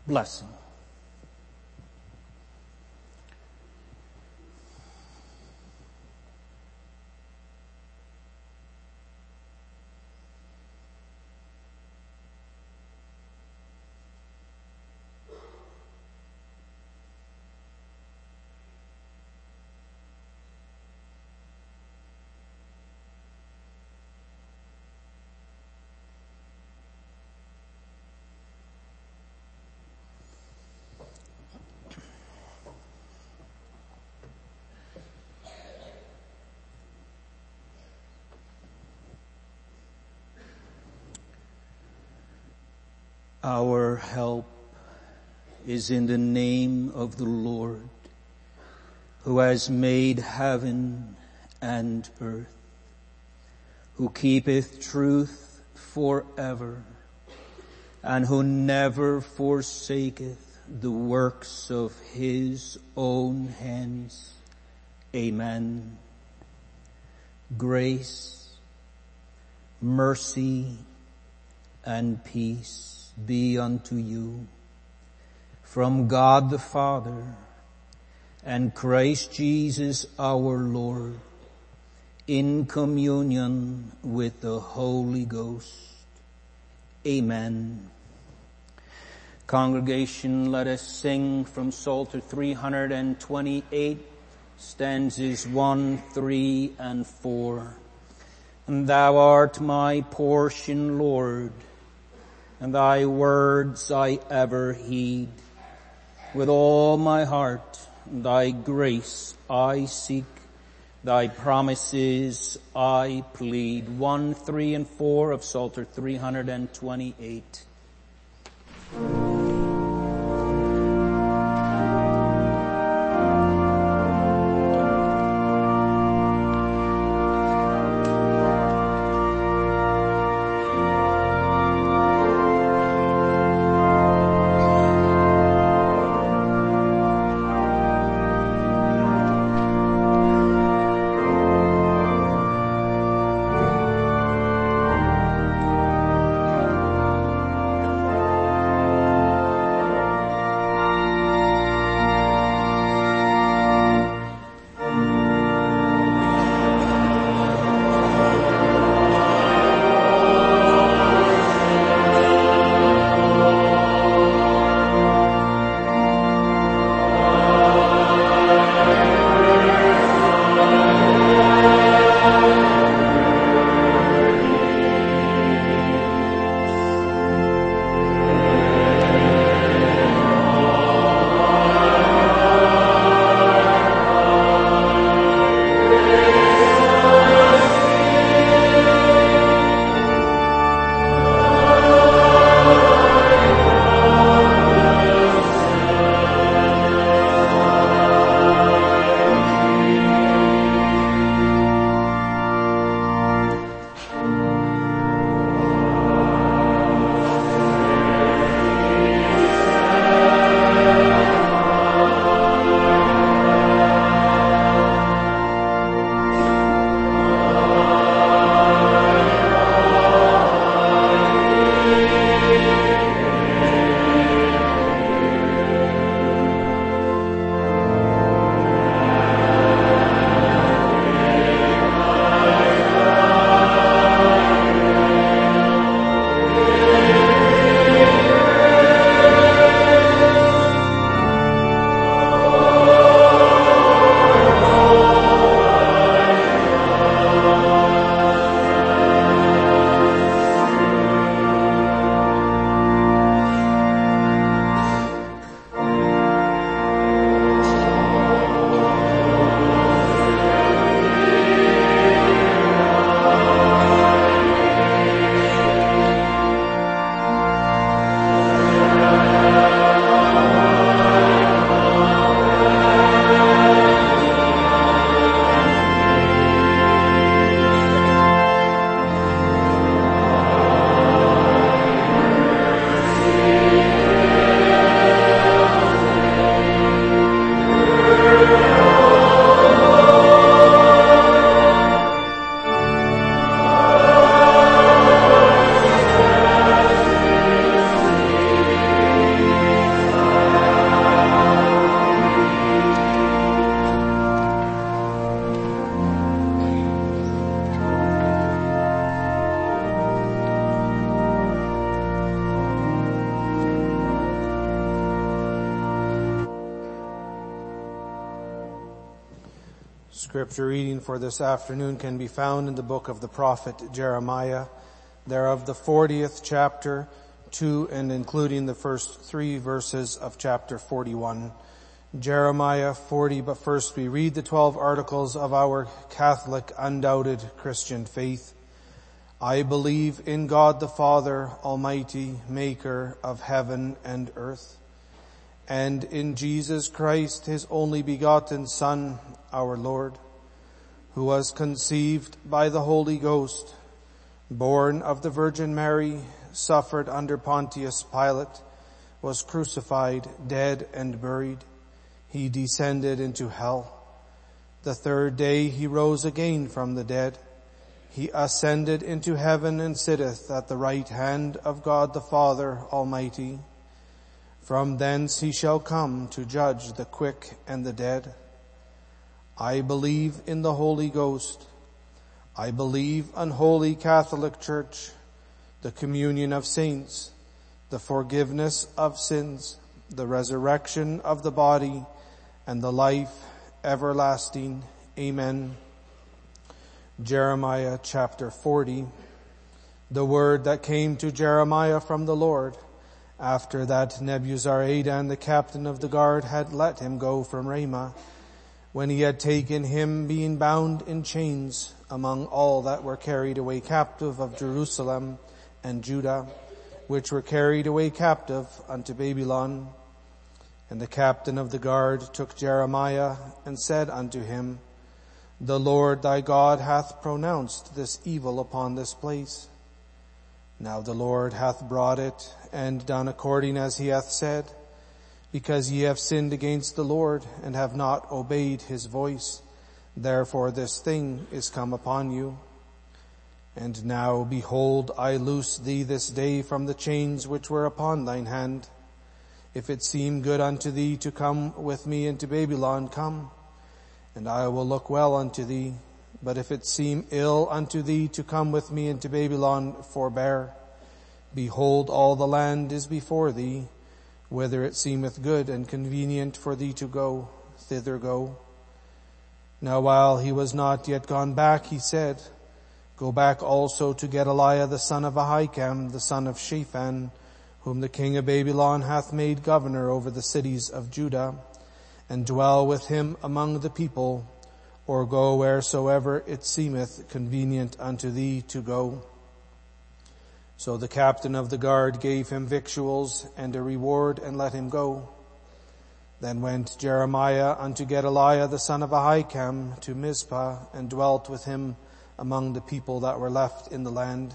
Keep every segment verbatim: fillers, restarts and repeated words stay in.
blessing. Our help is in the name of the Lord, who has made heaven and earth, who keepeth truth forever, and who never forsaketh the works of his own hands. Amen. Grace, mercy, and peace be unto you from God the Father and Christ Jesus our Lord, in communion with the Holy Ghost. Amen. Congregation, let us sing from Psalter three hundred twenty-eight, stanzas one, three, and four. And thou art my portion, Lord, and thy words I ever heed. With all my heart thy grace I seek, thy promises I plead. One, three, and four of Psalter three hundred twenty-eight. Scripture reading for this afternoon can be found in the book of the prophet Jeremiah, thereof the fortieth chapter, two and including the first three verses of chapter forty-one. Jeremiah forty, but first we read the twelve articles of our Catholic, undoubted Christian faith. I believe in God the Father Almighty, maker of heaven and earth, and in Jesus Christ, his only begotten Son, our Lord, who was conceived by the Holy Ghost, born of the Virgin Mary, suffered under Pontius Pilate, was crucified, dead and buried. He descended into hell. The third day he rose again from the dead. He ascended into heaven and sitteth at the right hand of God the Father Almighty. From thence he shall come to judge the quick and the dead. I believe in the Holy Ghost. I believe in Holy Catholic Church, the communion of saints, the forgiveness of sins, the resurrection of the body, and the life everlasting. Amen. Jeremiah chapter forty. The word that came to Jeremiah from the Lord, after that Nebuzaradan, the captain of the guard, had let him go from Ramah, when he had taken him being bound in chains among all that were carried away captive of Jerusalem and Judah, which were carried away captive unto Babylon. And the captain of the guard took Jeremiah and said unto him, The Lord thy God hath pronounced this evil upon this place. Now the Lord hath brought it, and done according as he hath said, because ye have sinned against the Lord, and have not obeyed his voice. Therefore this thing is come upon you. And now, behold, I loose thee this day from the chains which were upon thine hand. If it seem good unto thee to come with me into Babylon, come, and I will look well unto thee. But if it seem ill unto thee to come with me into Babylon, forbear. Behold, all the land is before thee. Whither it seemeth good and convenient for thee to go, thither go. Now while he was not yet gone back, he said, Go back also to Gedaliah the son of Ahikam, the son of Shaphan, whom the king of Babylon hath made governor over the cities of Judah, and dwell with him among the people, or go wheresoever it seemeth convenient unto thee to go. So the captain of the guard gave him victuals and a reward, and let him go. Then went Jeremiah unto Gedaliah the son of Ahikam to Mizpah, and dwelt with him among the people that were left in the land.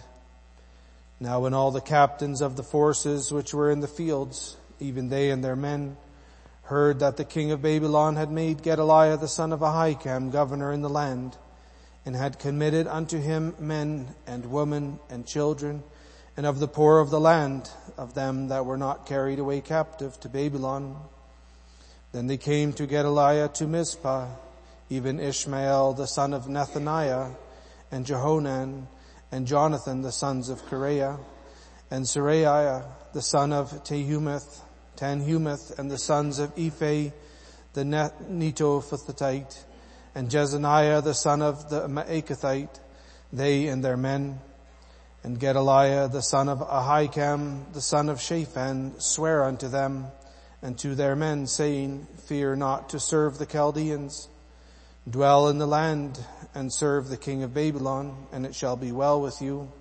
Now when all the captains of the forces which were in the fields, even they and their men, heard that the king of Babylon had made Gedaliah the son of Ahikam governor in the land, and had committed unto him men and women and children, and of the poor of the land, of them that were not carried away captive to Babylon. Then they came to Gedaliah to Mizpah, even Ishmael the son of Nethaniah, and Jehonan, and Jonathan the sons of Kareah, and Seraiah the son of Tehumeth, Tanhumeth, and the sons of Ephi the Netophathite, and Jezaniah the son of the Maachathite, they and their men. And Gedaliah the son of Ahikam, the son of Shaphan, sware unto them and to their men, saying, Fear not to serve the Chaldeans. Dwell in the land and serve the king of Babylon, and it shall be well with you.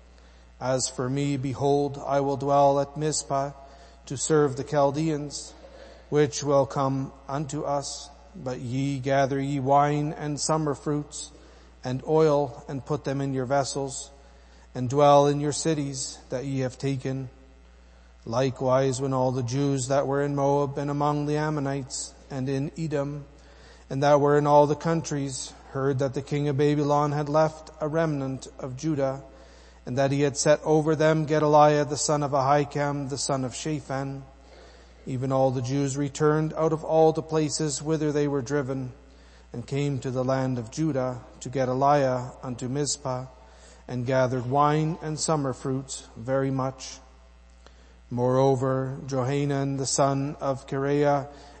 As for me, behold, I will dwell at Mizpah to serve the Chaldeans, which will come unto us. But ye gather ye wine and summer fruits and oil, and put them in your vessels, and dwell in your cities that ye have taken. Likewise, when all the Jews that were in Moab and among the Ammonites and in Edom, and that were in all the countries, heard that the king of Babylon had left a remnant of Judah, and that he had set over them Gedaliah the son of Ahikam, the son of Shaphan, even all the Jews returned out of all the places whither they were driven, and came to the land of Judah, to Gedaliah unto Mizpah, and gathered wine and summer fruits very much. Moreover, Johanan the son of Kareah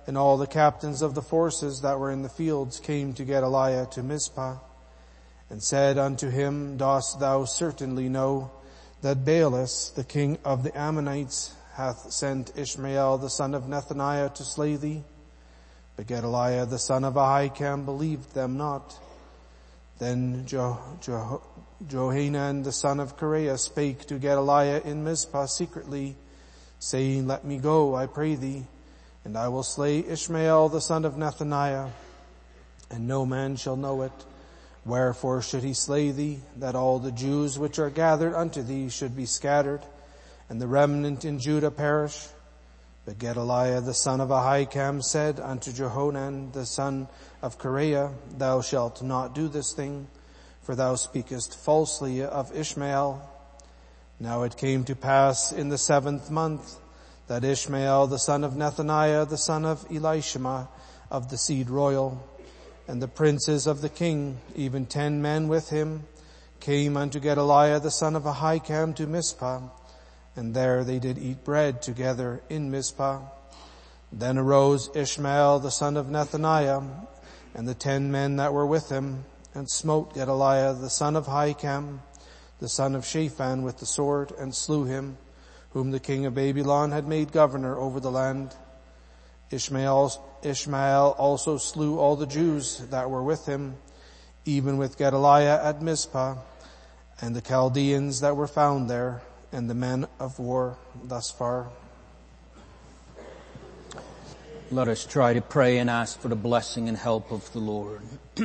and all the captains of the forces that were in the fields came to Gedaliah to Mizpah, and said unto him, Dost thou certainly know that Baalis, the king of the Ammonites, hath sent Ishmael the son of Nethaniah to slay thee? But Gedaliah the son of Ahikam believed them not. Then jo- jo- Johanan the son of Kareah spake to Gedaliah in Mizpah secretly, saying, Let me go, I pray thee, and I will slay Ishmael the son of Nethaniah, and no man shall know it. Wherefore should he slay thee, that all the Jews which are gathered unto thee should be scattered, and the remnant in Judah perish? But Gedaliah the son of Ahikam said unto Johanan the son of Kareah, Thou shalt not do this thing, for thou speakest falsely of Ishmael. Now it came to pass in the seventh month that Ishmael the son of Nethaniah the son of Elishama of the seed royal, and the princes of the king, even ten men with him, came unto Gedaliah the son of Ahikam to Mizpah, and there they did eat bread together in Mizpah. Then arose Ishmael the son of Nethaniah, and the ten men that were with him, and smote Gedaliah the son of Ahikam, the son of Shaphan, with the sword, and slew him, whom the king of Babylon had made governor over the land. Ishmael, Ishmael also slew all the Jews that were with him, even with Gedaliah at Mizpah, and the Chaldeans that were found there, and the men of war. Thus far. Let us try to pray and ask for the blessing and help of the Lord.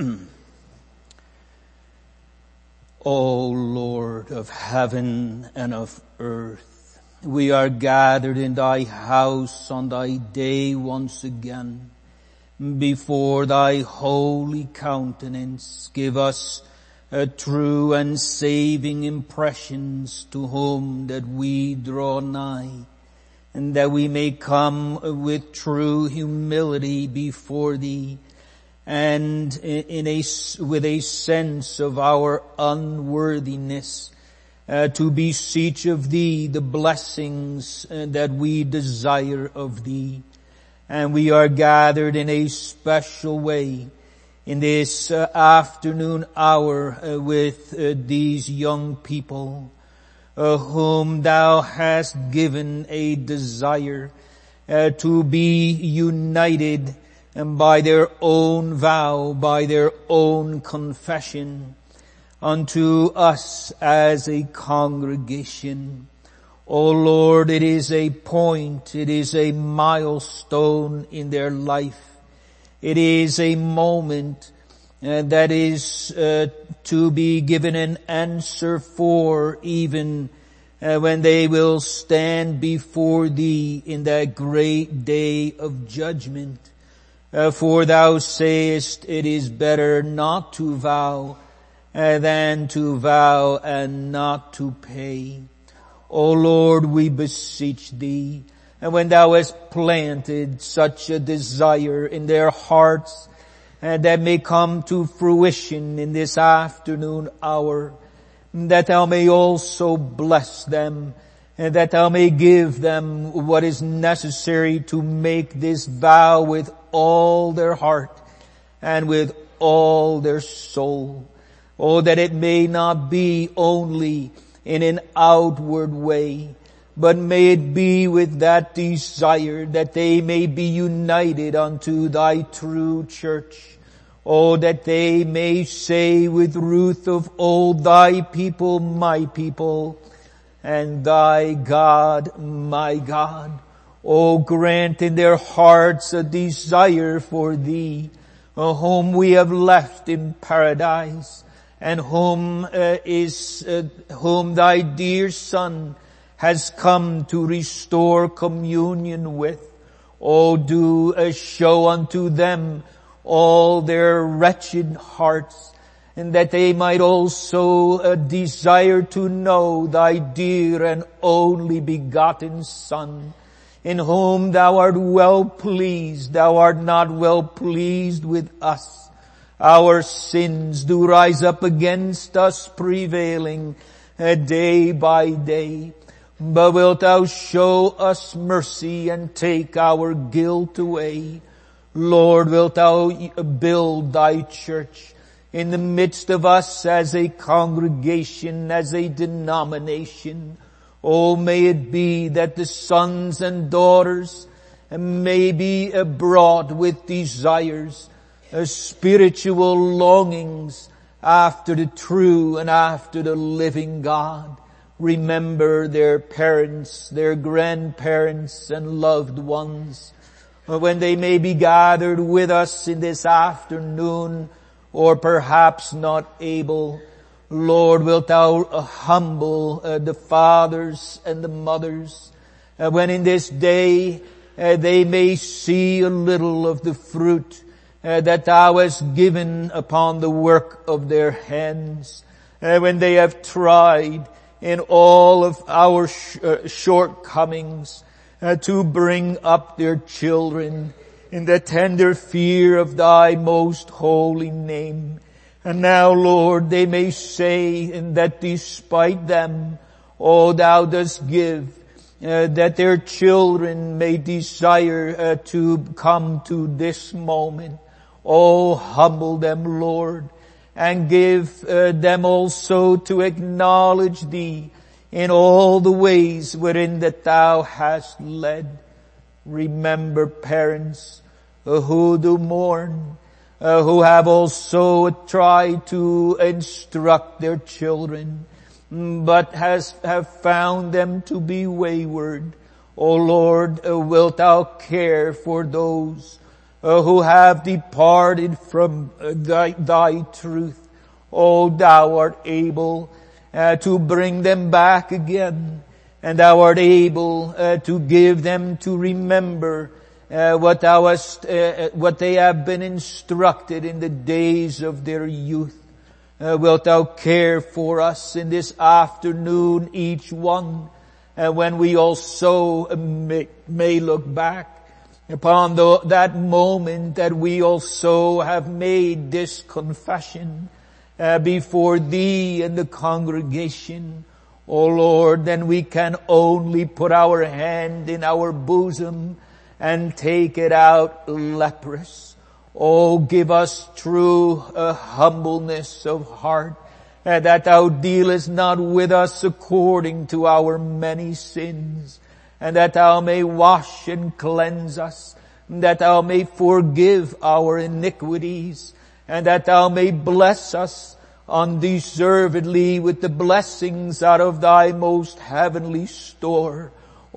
O Lord of heaven and of earth, we are gathered in thy house on thy day once again. Before thy holy countenance, give us a true and saving impressions to whom that we draw nigh, and that we may come with true humility before thee, and in a, with a sense of our unworthiness, uh, to beseech of thee the blessings uh, that we desire of thee. And we are gathered in a special way in this uh, afternoon hour uh, with uh, these young people uh, whom thou hast given a desire uh, to be united and by their own vow, by their own confession unto us as a congregation. O Lord, it is a point, it is a milestone in their life. It is a moment uh, that is uh, to be given an answer for, even uh, when they will stand before thee in that great day of judgment. Uh, for thou sayest it is better not to vow uh, than to vow and not to pay. O Lord, we beseech thee, and when thou hast planted such a desire in their hearts, and that may come to fruition in this afternoon hour, that thou may also bless them, and that thou may give them what is necessary to make this vow with all their heart and with all their soul. Oh, that it may not be only in an outward way, but may it be with that desire that they may be united unto thy true church. Oh, that they may say with Ruth of old, thy people, my people, and thy God, my God. Oh, grant in their hearts a desire for thee, whom we have left in paradise, and whom uh, is uh, whom thy dear Son has come to restore communion with. Oh, do uh, show unto them all their wretched hearts, and that they might also uh, desire to know thy dear and only begotten Son, in whom thou art well pleased. Thou art not well pleased with us. Our sins do rise up against us, prevailing uh, day by day. But wilt thou show us mercy and take our guilt away? Lord, wilt thou build thy church in the midst of us as a congregation, as a denomination. Oh, may it be that the sons and daughters may be brought with desires, uh, spiritual longings after the true and after the living God. Remember their parents, their grandparents and loved ones. When they may be gathered with us in this afternoon, or perhaps not able, Lord, wilt thou uh, humble uh, the fathers and the mothers, uh, when in this day uh, they may see a little of the fruit uh, that thou hast given upon the work of their hands, uh, when they have tried in all of our sh- uh, shortcomings uh, to bring up their children in the tender fear of thy most holy name. And now, Lord, they may say and that despite them, oh, thou dost give, uh, that their children may desire uh, to come to this moment. Oh, humble them, Lord, and give uh, them also to acknowledge thee in all the ways wherein that thou hast led. Remember parents uh, who do mourn, Uh, who have also tried to instruct their children, but has have found them to be wayward. O Lord, uh, wilt thou care for those uh, who have departed from uh, thy, thy truth? O thou art able uh, to bring them back again, and thou art able uh, to give them to remember Uh, what thou hast, uh, what they have been instructed in the days of their youth. Uh, wilt thou care for us in this afternoon, each one, uh, when we also may, may look back upon the, that moment that we also have made this confession uh, before thee and the congregation. O Lord, then we can only put our hand in our bosom and take it out leprous. Oh, give us true uh, humbleness of heart, uh, that thou dealest not with us according to our many sins, and that thou may wash and cleanse us, that thou may forgive our iniquities, and that thou may bless us undeservedly with the blessings out of thy most heavenly store.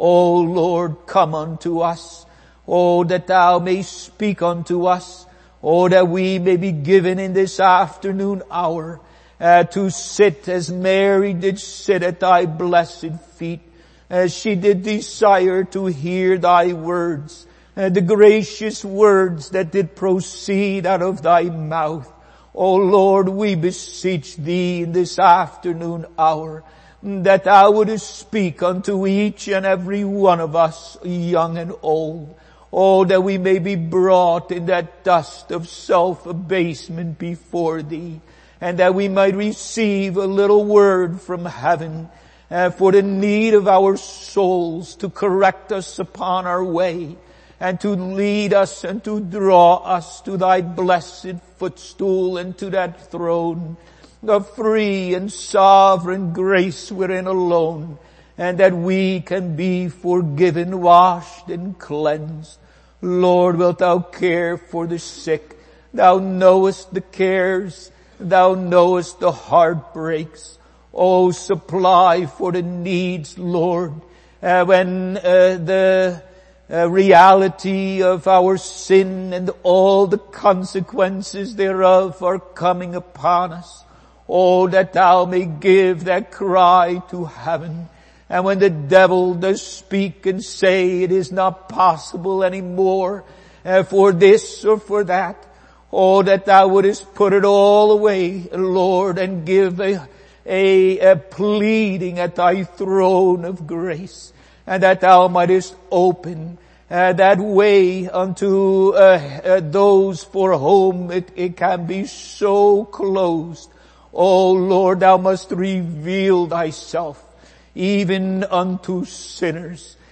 O Lord, come unto us. Oh, that thou may speak unto us. Oh, that we may be given in this afternoon hour uh, to sit as Mary did sit at thy blessed feet, as she did desire to hear thy words, uh, the gracious words that did proceed out of thy mouth. Oh Lord, we beseech thee in this afternoon hour that thou wouldest speak unto each and every one of us, young and old. Oh, that we may be brought in that dust of self-abasement before thee, and that we might receive a little word from heaven uh, for the need of our souls, to correct us upon our way, and to lead us and to draw us to thy blessed footstool and to that throne of free and sovereign grace wherein alone, and that we can be forgiven, washed, and cleansed. Lord, wilt thou care for the sick? Thou knowest the cares. Thou knowest the heartbreaks. Oh, supply for the needs, Lord, uh, when uh, the uh, reality of our sin and all the consequences thereof are coming upon us. Oh, that thou may give that cry to heaven. And when the devil does speak and say it is not possible anymore uh, for this or for that, oh, that thou wouldest put it all away, Lord, and give a, a, a pleading at thy throne of grace, and that thou mightest open uh, that way unto uh, uh, those for whom it, it can be so closed. Oh, Lord, thou must reveal thyself even unto sinners,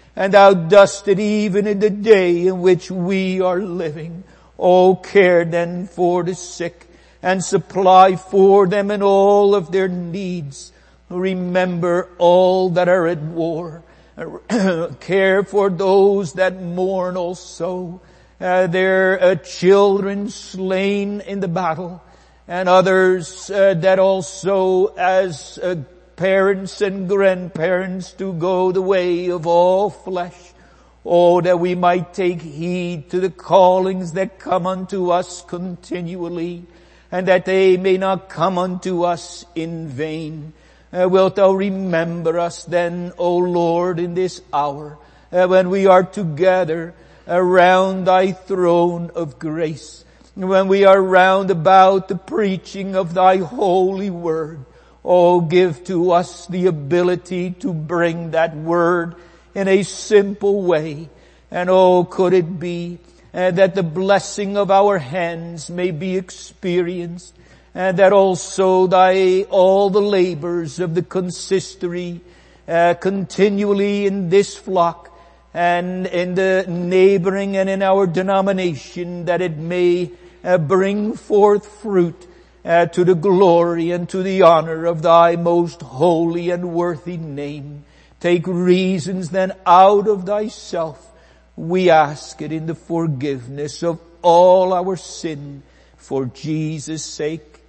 and thou dost it even in the day in which we are living. O care then for the sick, and supply for them in all of their needs. Remember all that are at war. Care for those that mourn also. Uh, their uh, children slain in the battle, and others uh, that also as uh, parents and grandparents to go the way of all flesh. Oh, that we might take heed to the callings that come unto us continually, and that they may not come unto us in vain. Uh, wilt thou remember us then, O Lord, in this hour, uh, when we are together around thy throne of grace, when we are round about the preaching of thy holy word. Oh, give to us the ability to bring that word in a simple way. And oh, could it be uh, that the blessing of our hands may be experienced, and that also thy, all the labors of the consistory uh, continually in this flock and in the neighboring and in our denomination, that it may uh, bring forth fruit Uh, to the glory and to the honor of thy most holy and worthy name. Take reasons then out of thyself. We ask it in the forgiveness of all our sin. For Jesus' sake,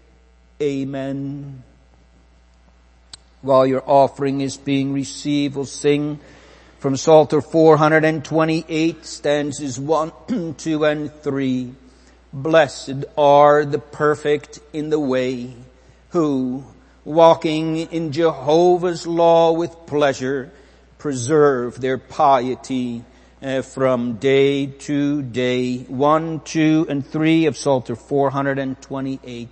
amen. While your offering is being received, we'll sing from Psalter four twenty-eight, stanzas one, two, and three. Blessed are the perfect in the way, who, walking in Jehovah's law with pleasure, preserve their piety uh, from day to day. One, two, and three of Psalter four twenty-eight.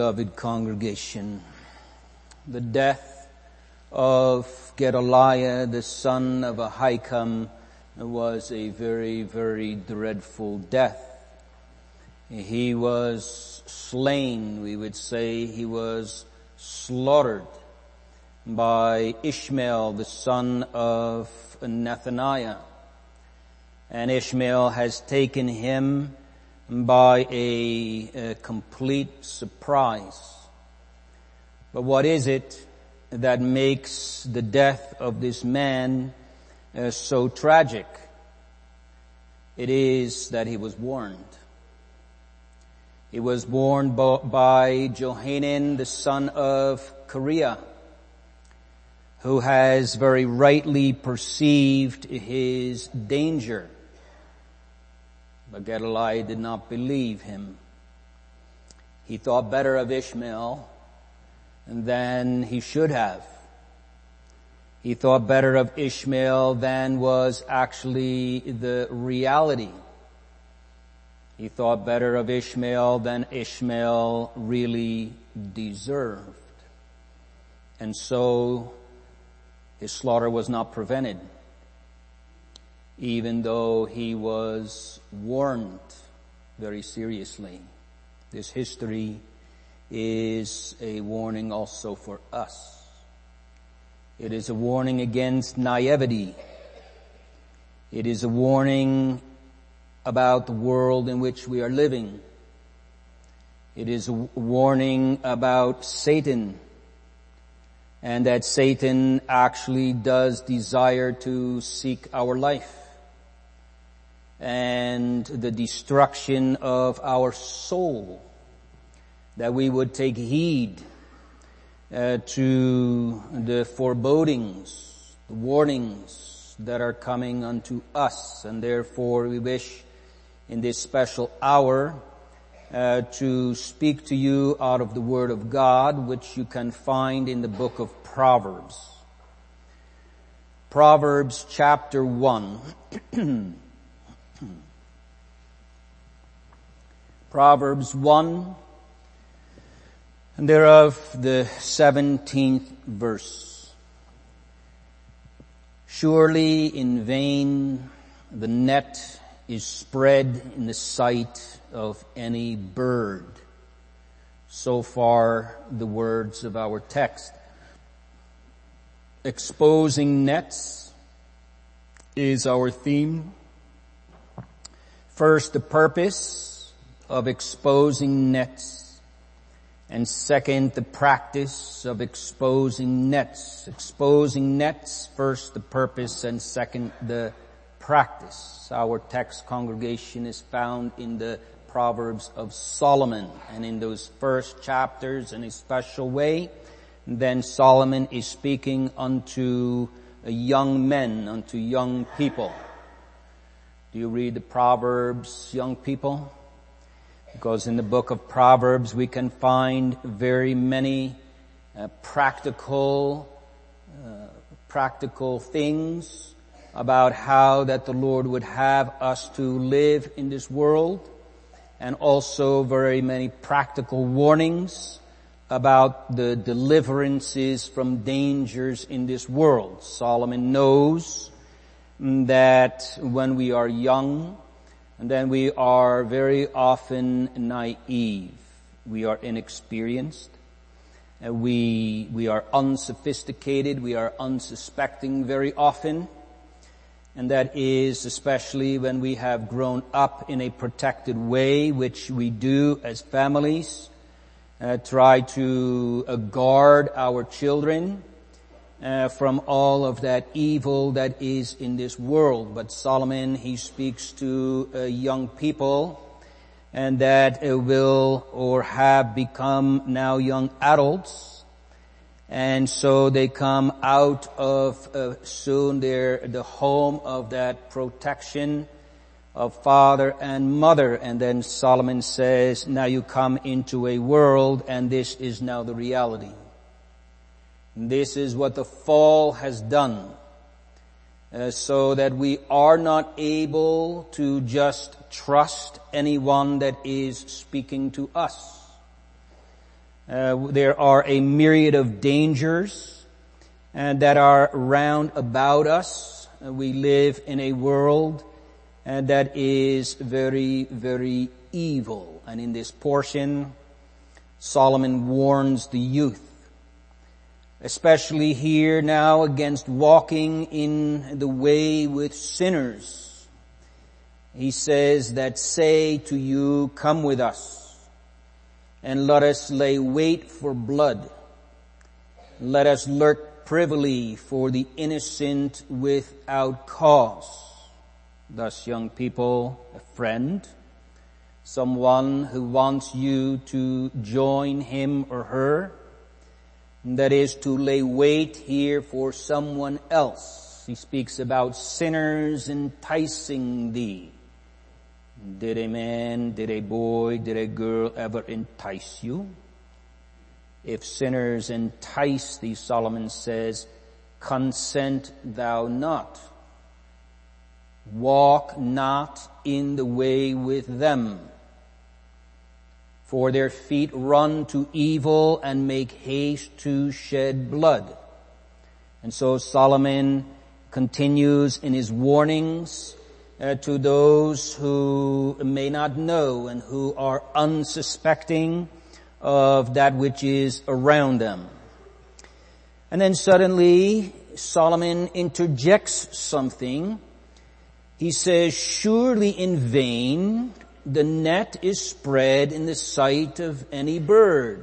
beloved congregation, the death of Gedaliah, the son of Ahikam, was a very, very dreadful death. He was slain, we would say. He was slaughtered by Ishmael, the son of Nethaniah. And Ishmael has taken him by a, a complete surprise. But what is it that makes the death of this man uh, so tragic? It is that he was warned. He was warned by Johanan, the son of Kareah, who has very rightly perceived his danger. But Gedaliah did not believe him. He thought better of Ishmael than he should have. He thought better of Ishmael than was actually the reality. He thought better of Ishmael than Ishmael really deserved. And so his slaughter was not prevented, even though he was warned very seriously. This history is a warning also for us. It is a warning against naivety. It is a warning about the world in which we are living. It is a warning about Satan, and that Satan actually does desire to seek our life and the destruction of our soul, that we would take heed uh, to the forebodings, the warnings that are coming unto us. And therefore we wish in this special hour uh, to speak to you out of the Word of God, which you can find in the book of Proverbs. Proverbs chapter one. Proverbs one, and thereof the seventeenth verse. Surely in vain the net is spread in the sight of any bird. So far the words of our text. Exposing nets is our theme. First, the purpose of exposing nets, and second, the practice of exposing nets. Exposing nets, first the purpose, and second the practice. Our text, congregation, is found in the Proverbs of Solomon, and in those first chapters in a special way, then Solomon is speaking unto young men, unto young people. Do you read the Proverbs, young people? Because in the book of Proverbs we can find very many uh, practical, uh, practical things about how that the Lord would have us to live in this world, and also very many practical warnings about the deliverances from dangers in this world. Solomon knows that when we are young, and then we are very often naive. We are inexperienced. Uh, we, we are unsophisticated. We are unsuspecting very often. And that is especially when we have grown up in a protected way, which we do as families. Uh, try to uh, guard our children Uh, from all of that evil that is in this world. But Solomon, he speaks to uh, young people, and that uh, will or have become now young adults, and so they come out of uh, soon their the home of that protection of father and mother. And then Solomon says, now you come into a world, and this is now the reality. This is what the fall has done, uh, so that we are not able to just trust anyone that is speaking to us. Uh, there are a myriad of dangers and that are round about us. Uh, we live in a world and that is very, very evil. And in this portion, Solomon warns the youth, especially here now, against walking in the way with sinners. He says that say to you, come with us, and let us lay wait for blood. Let us lurk privily for the innocent without cause. Thus, young people, a friend, someone who wants you to join him or her, that is to lay wait here for someone else. He speaks about sinners enticing thee. Did a man, did a boy, did a girl ever entice you? If sinners entice thee, Solomon says, consent thou not. Walk not in the way with them. For their feet run to evil and make haste to shed blood. And so Solomon continues in his warnings Uh, to those who may not know and who are unsuspecting of that which is around them. And then suddenly Solomon interjects something. He says, surely in vain the net is spread in the sight of any bird.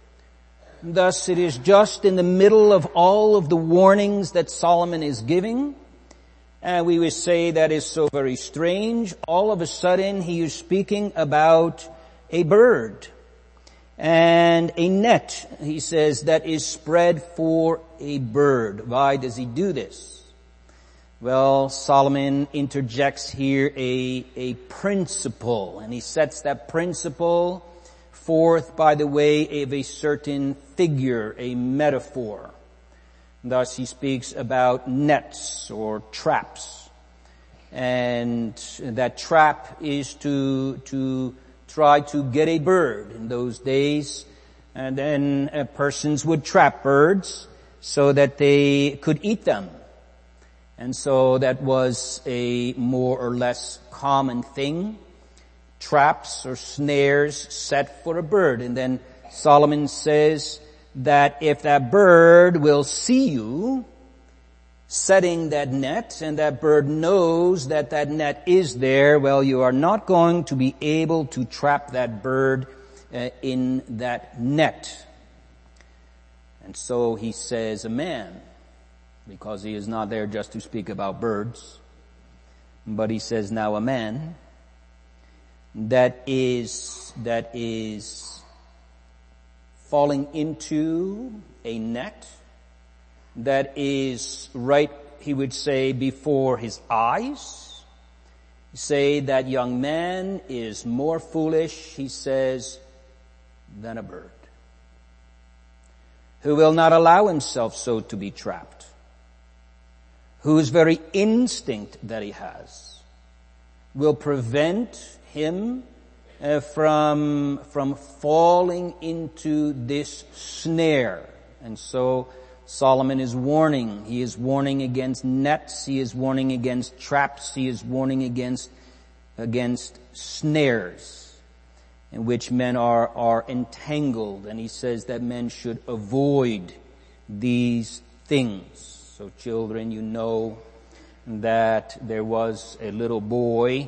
Thus it is just in the middle of all of the warnings that Solomon is giving. And we would say that is so very strange. All of a sudden he is speaking about a bird and a net, he says, that is spread for a bird. Why does he do this? Well, Solomon interjects here a, a principle, and he sets that principle forth by the way of a certain figure, a metaphor. Thus he speaks about nets or traps. And that trap is to, to try to get a bird in those days. And then uh, persons would trap birds so that they could eat them. And so that was a more or less common thing. Traps or snares set for a bird. And then Solomon says that if that bird will see you setting that net and that bird knows that that net is there, well, you are not going to be able to trap that bird uh, in that net. And so he says a man, because he is not there just to speak about birds, but he says now a man that is, that is falling into a net that is right, he would say, before his eyes. Say that young man is more foolish, he says, than a bird, who will not allow himself so to be trapped, whose very instinct that he has will prevent him Uh, from, from falling into this snare. And so Solomon is warning. He is warning against nets. He is warning against traps. He is warning against, against snares in which men are, are entangled. And he says that men should avoid these things. So children, you know that there was a little boy.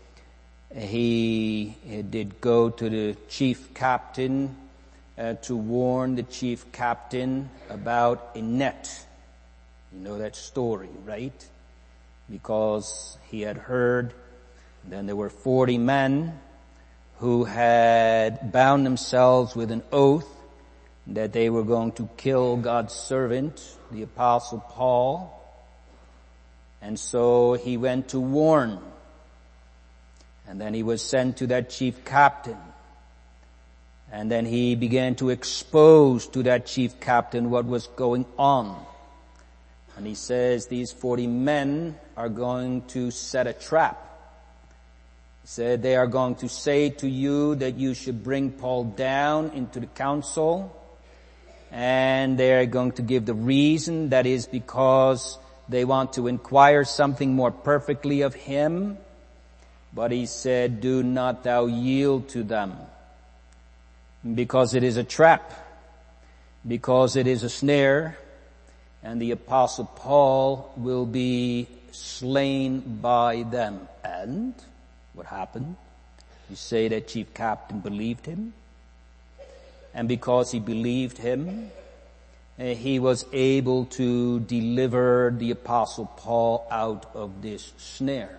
He, he did go to the chief captain uh, to warn the chief captain about a net. You know that story, right? Because he had heard then there were forty men who had bound themselves with an oath that they were going to kill God's servant, the Apostle Paul. And so he went to warn. And then he was sent to that chief captain. And then he began to expose to that chief captain what was going on. And he says these forty men are going to set a trap. He said, they are going to say to you that you should bring Paul down into the council, and they are going to give the reason, that is because they want to inquire something more perfectly of him. But he said, do not thou yield to them, because it is a trap, because it is a snare, and the Apostle Paul will be slain by them. And what happened? You say that chief captain believed him, and because he believed him, he was able to deliver the Apostle Paul out of this snare.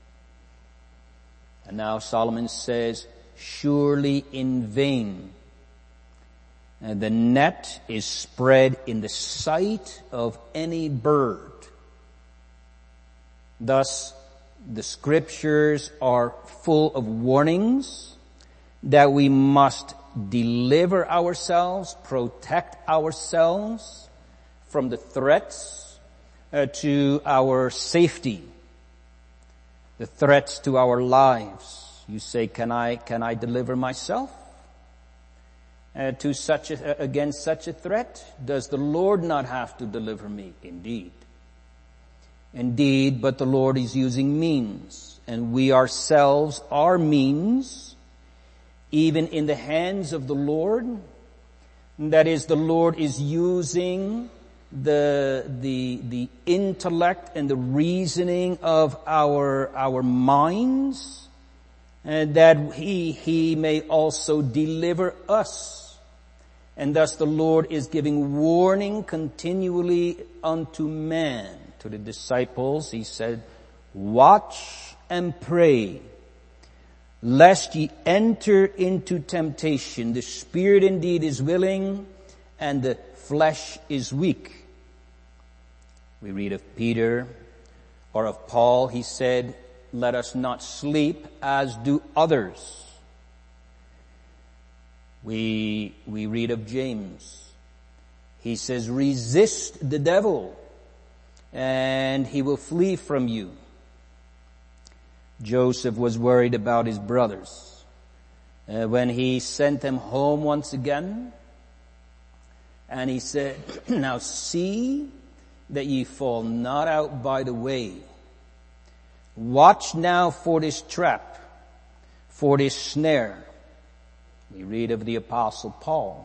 And now Solomon says, surely in vain and the net is spread in the sight of any bird. Thus, the scriptures are full of warnings that we must deliver ourselves, protect ourselves from the threats uh, to our safety, the threats to our lives. You say, can I, can I deliver myself uh, to such a, against such a threat? Does the Lord not have to deliver me? Indeed. Indeed, but the Lord is using means, and we ourselves are means, even in the hands of the Lord. That is, the Lord is using the, the, the intellect and the reasoning of our, our minds, and that He, He may also deliver us. And thus the Lord is giving warning continually unto man. To the disciples, He said, watch and pray, lest ye enter into temptation. The spirit indeed is willing, and the flesh is weak. We read of Peter or of Paul, he said, let us not sleep as do others. We, we read of James. He says, resist the devil, and he will flee from you. Joseph was worried about his brothers. Uh, when he sent them home once again, and he said, now see that ye fall not out by the way. Watch now for this trap, for this snare. We read of the Apostle Paul.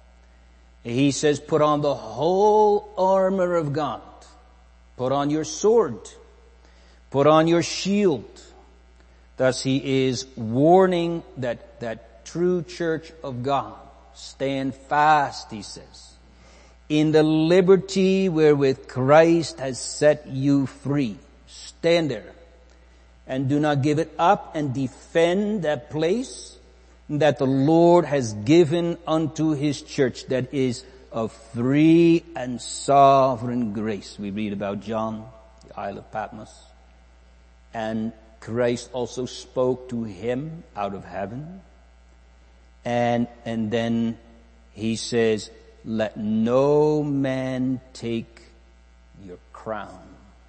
He says, put on the whole armor of God. Put on your sword. Put on your shield. Thus he is warning that, that true church of God. Stand fast, he says, in the liberty wherewith Christ has set you free. Stand there and do not give it up, and defend that place that the Lord has given unto His church, that is of free and sovereign grace. We read about John, the Isle of Patmos, and Christ also spoke to him out of heaven. And, and then He says, let no man take your crown.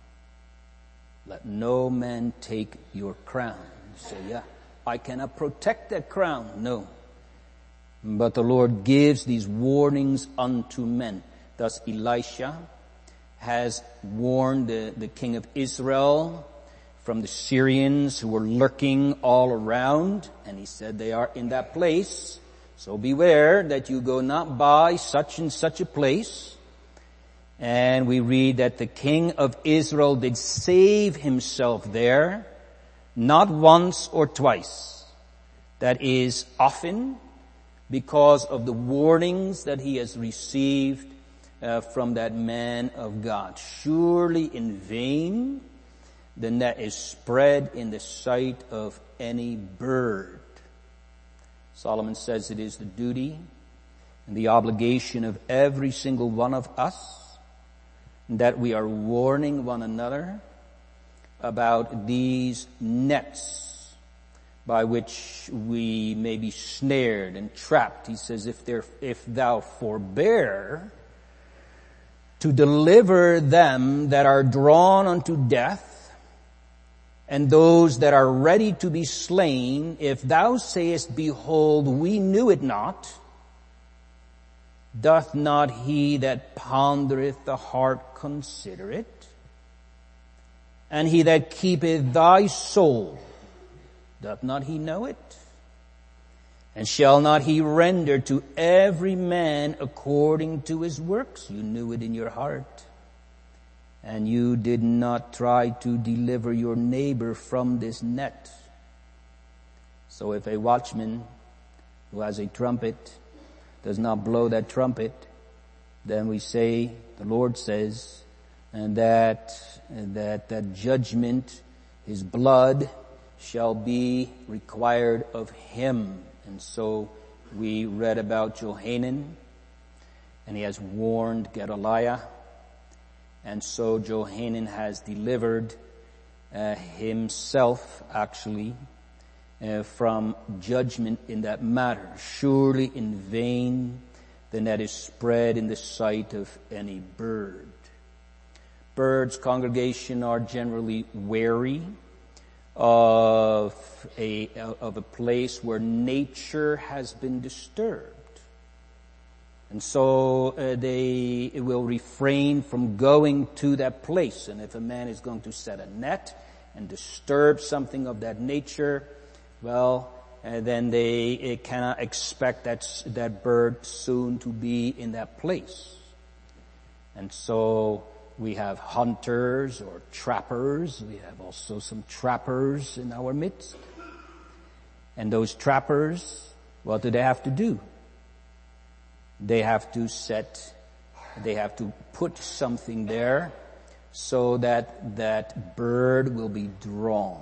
Let no man take your crown. You say, yeah, I cannot protect that crown. No. But the Lord gives these warnings unto men. Thus Elisha has warned the, the king of Israel from the Syrians who were lurking all around. And he said, they are in that place. So beware that you go not by such and such a place. And we read that the king of Israel did save himself there, not once or twice. That is often because of the warnings that he has received uh, from that man of God. Surely in vain the net is spread in the sight of any bird. Solomon says it is the duty and the obligation of every single one of us that we are warning one another about these nets by which we may be snared and trapped. He says, if there, if thou forbear to deliver them that are drawn unto death, and those that are ready to be slain, if thou sayest, behold, we knew it not, doth not he that pondereth the heart consider it? And he that keepeth thy soul, doth not he know it? And shall not he render to every man according to his works? You knew it in your heart. And you did not try to deliver your neighbor from this net. So if a watchman who has a trumpet does not blow that trumpet, then we say, the Lord says, and that, that, that judgment, his blood, shall be required of him. And so we read about Johanan, and he has warned Gedaliah. And so Johanan has delivered uh, himself, actually, uh, from judgment in that matter. Surely in vain the net is spread in the sight of any bird. Birds, congregation, are generally wary of a, of a place where nature has been disturbed. And so uh, they will refrain from going to that place. And if a man is going to set a net and disturb something of that nature, well, uh, then they uh, cannot expect that that bird soon to be in that place. And so we have hunters or trappers. We have also some trappers in our midst. And those trappers, what do they have to do? They have to set, they have to put something there so that that bird will be drawn.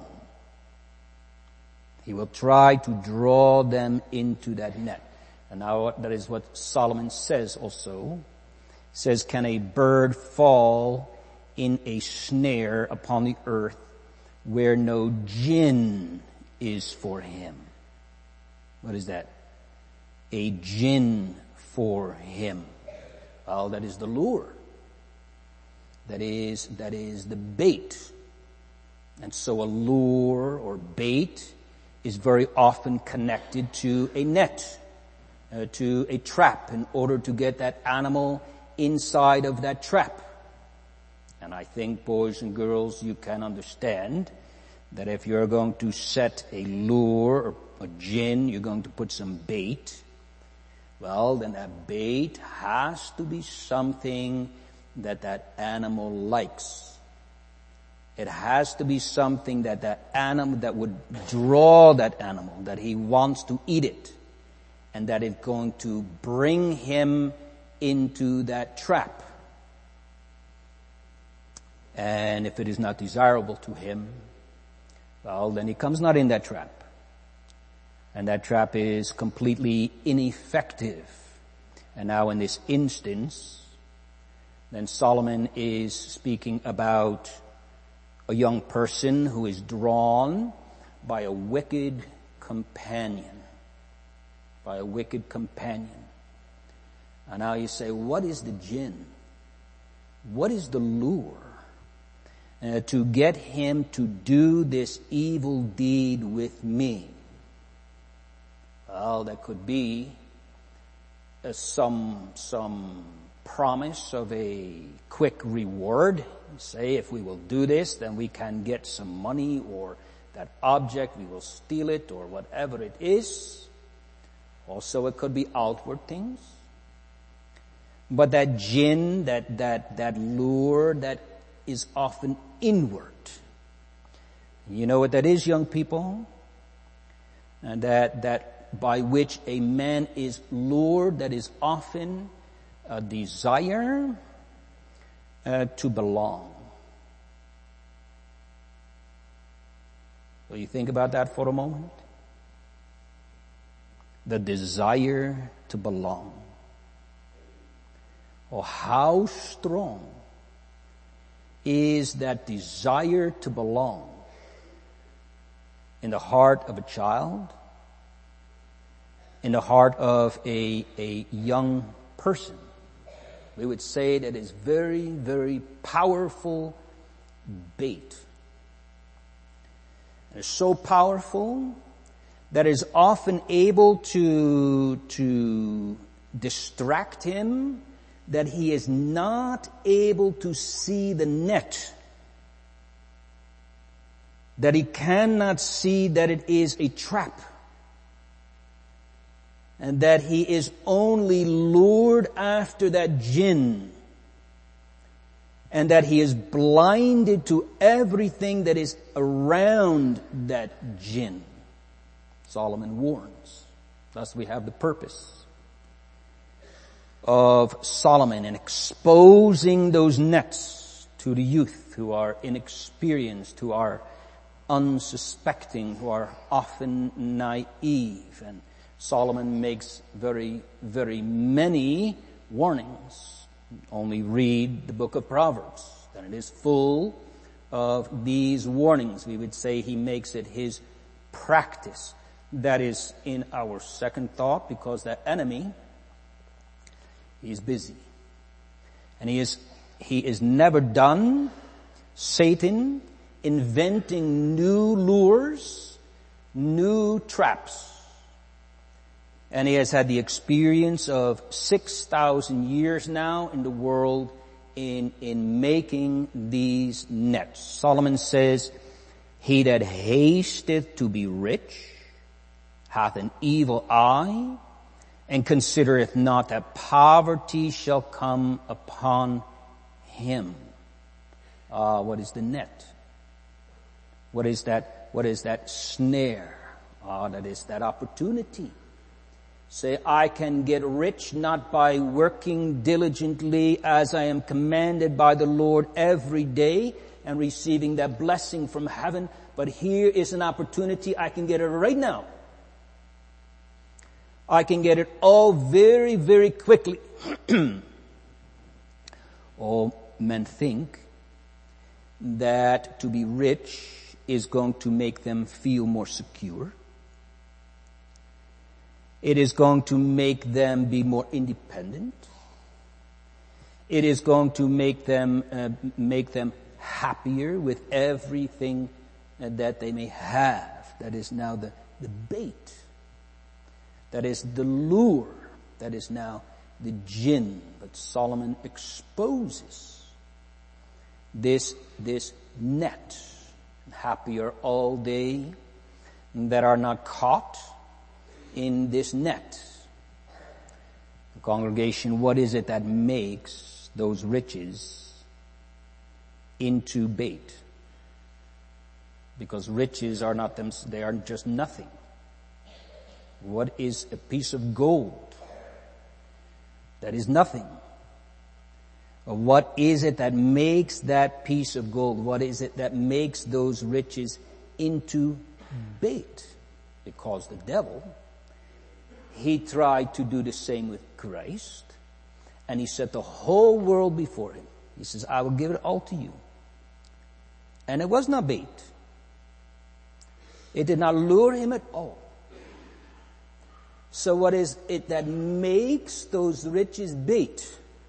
He will try to draw them into that net. And now that is what Solomon says also. He says, can a bird fall in a snare upon the earth where no jinn is for him? What is that? A jinn for him. Well, that is the lure. That is, that is the bait. And so a lure or bait is very often connected to a net, uh, to a trap, in order to get that animal inside of that trap. And I think, boys and girls, you can understand that if you're going to set a lure or a gin, you're going to put some bait, well, then that bait has to be something that that animal likes. It has to be something that that animal, that would draw that animal, that he wants to eat it, and that is going to bring him into that trap. And if it is not desirable to him, well, then he comes not in that trap. And that trap is completely ineffective. And now in this instance, then Solomon is speaking about a young person who is drawn by a wicked companion. By a wicked companion. And now you say, what is the jinn? What is the lure uh, to get him to do this evil deed with me? Well, that could be uh, some some promise of a quick reward. Say, if we will do this, then we can get some money, or that object, we will steal it, or whatever it is. Also, it could be outward things. But that jinn, that, that, that lure, that is often inward. You know what that is, young people? And that, that by which a man is lured, that is often a desire uh, to belong. Will you think about that for a moment? The desire to belong. Oh, how strong is that desire to belong in the heart of a child, in the heart of a, a young person? We would say that is very, very powerful bait. is so powerful that is often able to, to distract him, that he is not able to see the net, that he cannot see that it is a trap, and that he is only lured after that jinn, and that he is blinded to everything that is around that jinn. Solomon warns. Thus we have the purpose of Solomon in exposing those nets to the youth who are inexperienced, who are unsuspecting, who are often naive. And Solomon makes very, very many warnings. Only read the book of Proverbs, and it is full of these warnings. We would say he makes it his practice. That is in our second thought, because that enemy, he is busy. And he is, he is never done, Satan, inventing new lures, new traps. And he has had the experience of six thousand years now in the world in, in making these nets. Solomon says, he that hasteth to be rich hath an evil eye, and considereth not that poverty shall come upon him. Ah, uh, what is the net? What is that, what is that snare? Ah, uh, that is that opportunity. Say, I can get rich not by working diligently as I am commanded by the Lord every day and receiving that blessing from heaven, but here is an opportunity. I can get it right now. I can get it all very, very quickly. All men think that to be rich is going to make them feel more secure. It is going to make them be more independent. It is going to make them uh, make them happier with everything uh, that they may have. That is now the, the bait. That is the lure. That is now the jinn. But Solomon exposes this, this net. Happier all they that are not caught in this net. The congregation, what is it that makes those riches into bait? Because riches are not them, they are just nothing. What is a piece of gold? That is nothing. What is it that makes that piece of gold? What is it that makes those riches into bait? Because the devil, he tried to do the same with Christ, and he set the whole world before him. He says, I will give it all to you. And it was not bait. It did not lure him at all. So what is it that makes those riches bait?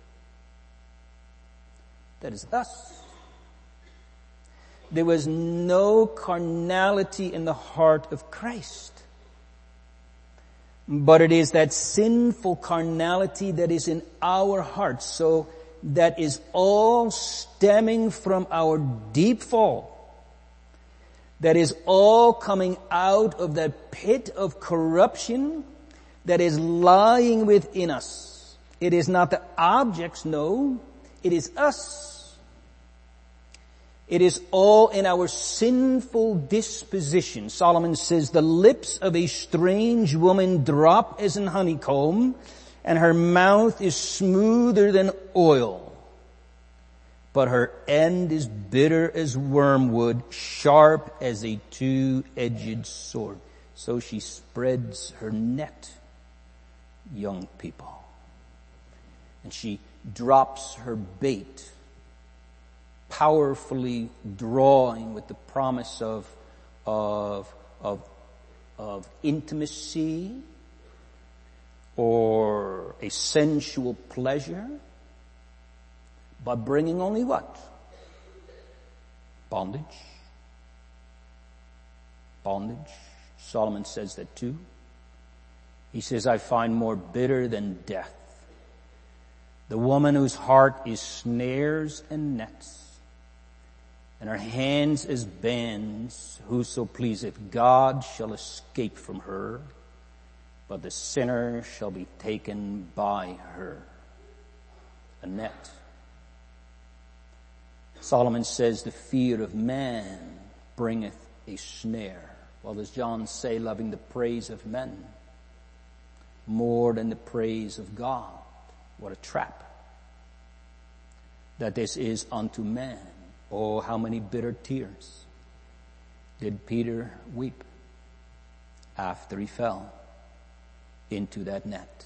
That is us. There was no carnality in the heart of Christ. But it is that sinful carnality that is in our hearts. So that is all stemming from our deep fall. That is all coming out of that pit of corruption that is lying within us. It is not the objects, no. It is us. It is all in our sinful disposition. Solomon says, the lips of a strange woman drop as in honeycomb, and her mouth is smoother than oil. But her end is bitter as wormwood, sharp as a two-edged sword. So she spreads her net, young people. And she drops her bait, powerfully drawing with the promise of, of, of, of intimacy or a sensual pleasure, but bringing only what? Bondage, bondage. Solomon says that too. He says, I find more bitter than death the woman whose heart is snares and nets, and her hands as bands. Whoso pleaseth God shall escape from her, but the sinner shall be taken by her. A net. Solomon says the fear of man bringeth a snare. Well, does John say, loving the praise of men more than the praise of God? What a trap. That this is unto man. Oh, how many bitter tears did Peter weep after he fell into that net?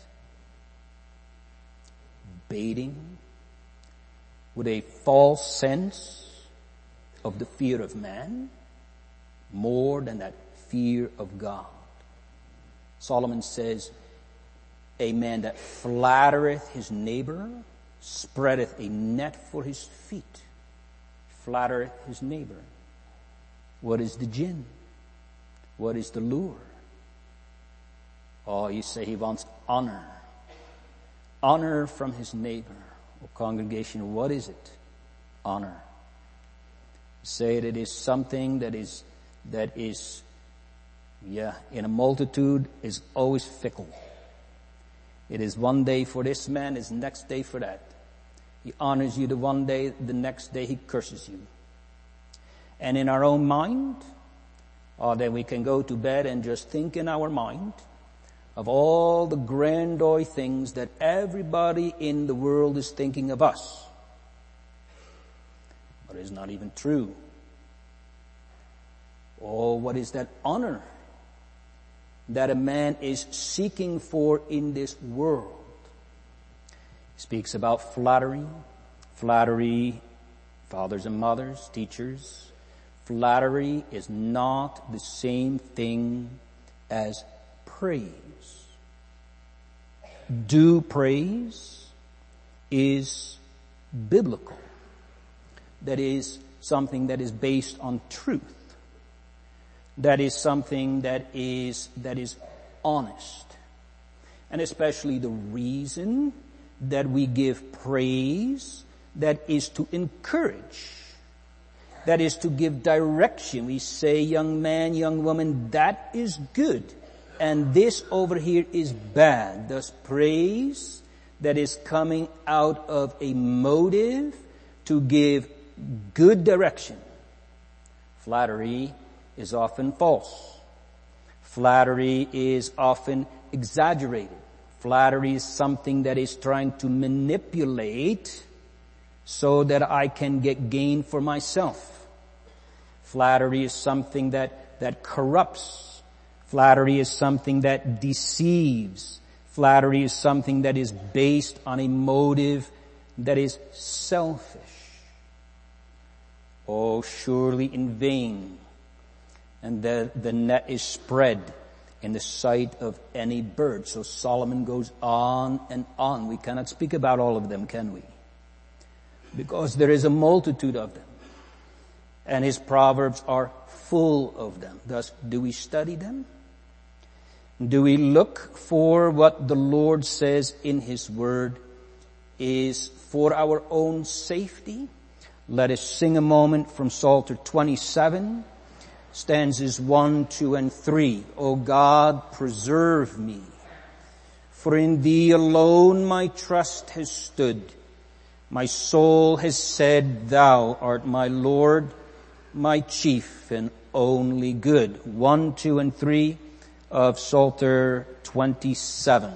Baiting with a false sense of the fear of man more than that fear of God. Solomon says, a man that flattereth his neighbor spreadeth a net for his feet. Flattereth his neighbor. What is the gin? What is the lure? Oh, you say he wants honor. Honor from his neighbor. Oh, congregation, what is it? Honor. Say that it is something that is, that is, yeah, in a multitude is always fickle. It is one day for this man, is next day for that. He honors you the one day, the next day he curses you. And in our own mind, or then we can go to bed and just think in our mind of all the grandiose things that everybody in the world is thinking of us. But it's not even true. Oh, what is that honor that a man is seeking for in this world? He speaks about flattery. Flattery, fathers and mothers, teachers. Flattery is not the same thing as praise. Due praise is biblical. That is something that is based on truth. That is something that is, that is honest. And especially the reason that we give praise, that is to encourage. That is to give direction. We say, young man, young woman, that is good. And this over here is bad. Thus praise that is coming out of a motive to give good direction. Flattery is often false. Flattery is often exaggerated. Flattery is something that is trying to manipulate so that I can get gain for myself. Flattery is something that, that corrupts. Flattery is something that deceives. Flattery is something that is based on a motive that is selfish. Oh, surely in vain. And the, the net is spread in the sight of any bird. So Solomon goes on and on. We cannot speak about all of them, can we? Because there is a multitude of them. And his proverbs are full of them. Thus, do we study them? Do we look for what the Lord says in his word is for our own safety? Let us sing a moment from Psalter twenty-seven, stanzas one, two, and three. O God, preserve me, for in thee alone my trust has stood. My soul has said, thou art my Lord, my chief and only good. One, two, and three of Psalter twenty-seven.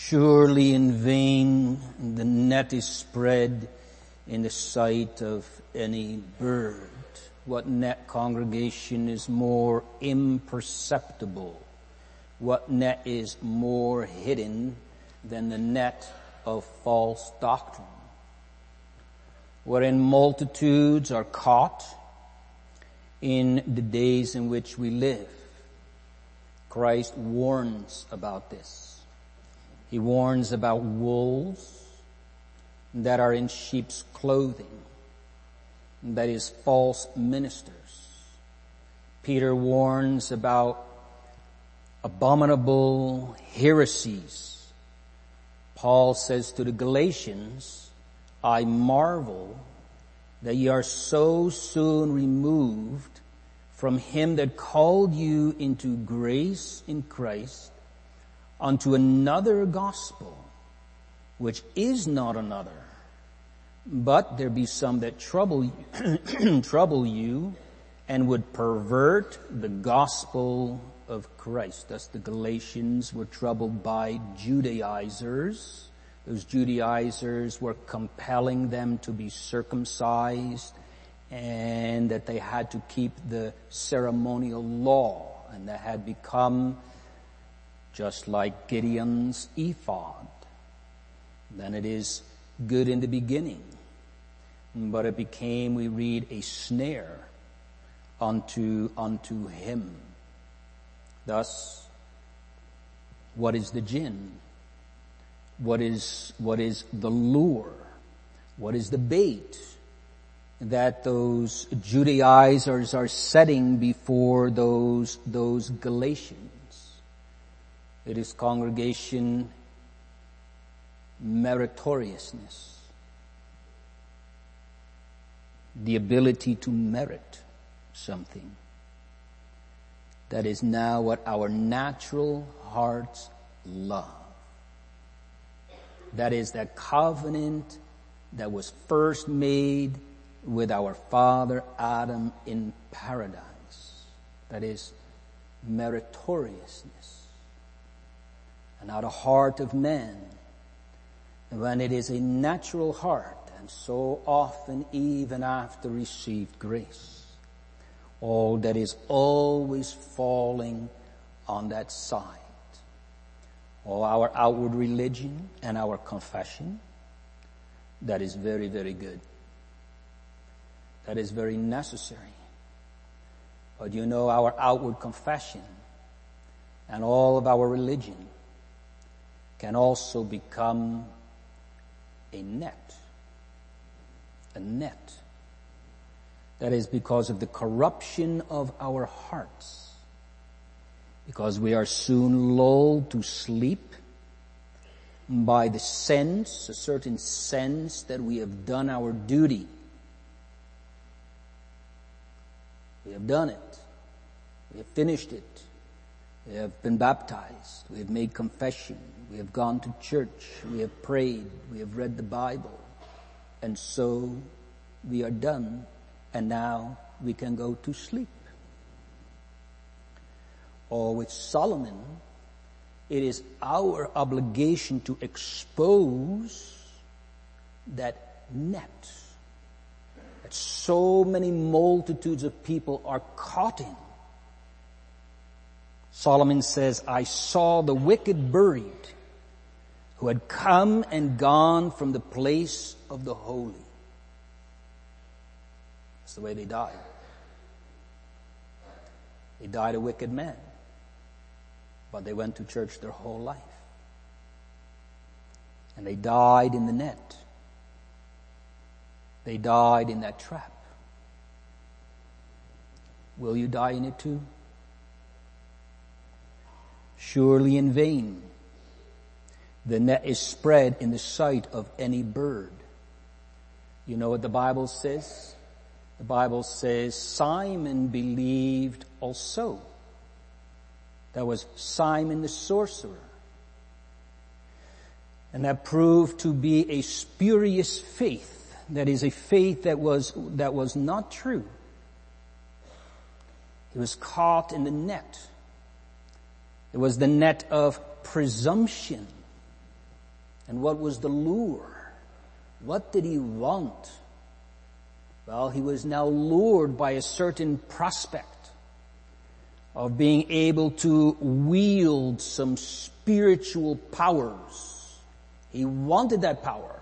Surely in vain the net is spread in the sight of any bird. What net, congregation, is more imperceptible? What net is more hidden than the net of false doctrine, wherein multitudes are caught in the days in which we live? Christ warns about this. He warns about wolves that are in sheep's clothing, that is, false ministers. Peter warns about abominable heresies. Paul says to the Galatians, I marvel that ye are so soon removed from him that called you into grace in Christ unto another gospel, which is not another. But there be some that trouble you, trouble you and would pervert the gospel of Christ. Thus the Galatians were troubled by Judaizers. Those Judaizers were compelling them to be circumcised and that they had to keep the ceremonial law, and that had become just like Gideon's ephod. Then it is good in the beginning, but it became, we read, a snare unto, unto him. Thus, what is the gin? What is, what is the lure? What is the bait that those Judaizers are setting before those, those Galatians? It is, congregation, meritoriousness. The ability to merit something. That is now what our natural hearts love. That is that covenant that was first made with our father Adam in paradise. That is meritoriousness. And out of heart of man, when it is a natural heart, and so often even after received grace, all that is always falling on that side. All our outward religion and our confession, that is very, very good. That is very necessary. But you know, our outward confession and all of our religion can also become a net. A net. That is because of the corruption of our hearts. Because we are soon lulled to sleep by the sense, a certain sense that we have done our duty. We have done it. We have finished it. We have been baptized. We have made confession. We have gone to church. We have prayed. We have read the Bible. And so we are done. And now we can go to sleep. Or with Solomon, it is our obligation to expose that net that so many multitudes of people are caught in. Solomon says, I saw the wicked buried who had come and gone from the place of the holy. That's the way they died. They died a wicked man. But they went to church their whole life. And they died in the net. They died in that trap. Will you die in it too? Surely in vain the net is spread in the sight of any bird. You know what the Bible says? The Bible says Simon believed also. That was Simon the sorcerer. And that proved to be a spurious faith. That is a faith that was, that was not true. He was caught in the net. It was the net of presumption. And what was the lure? What did he want? Well, he was now lured by a certain prospect of being able to wield some spiritual powers. He wanted that power.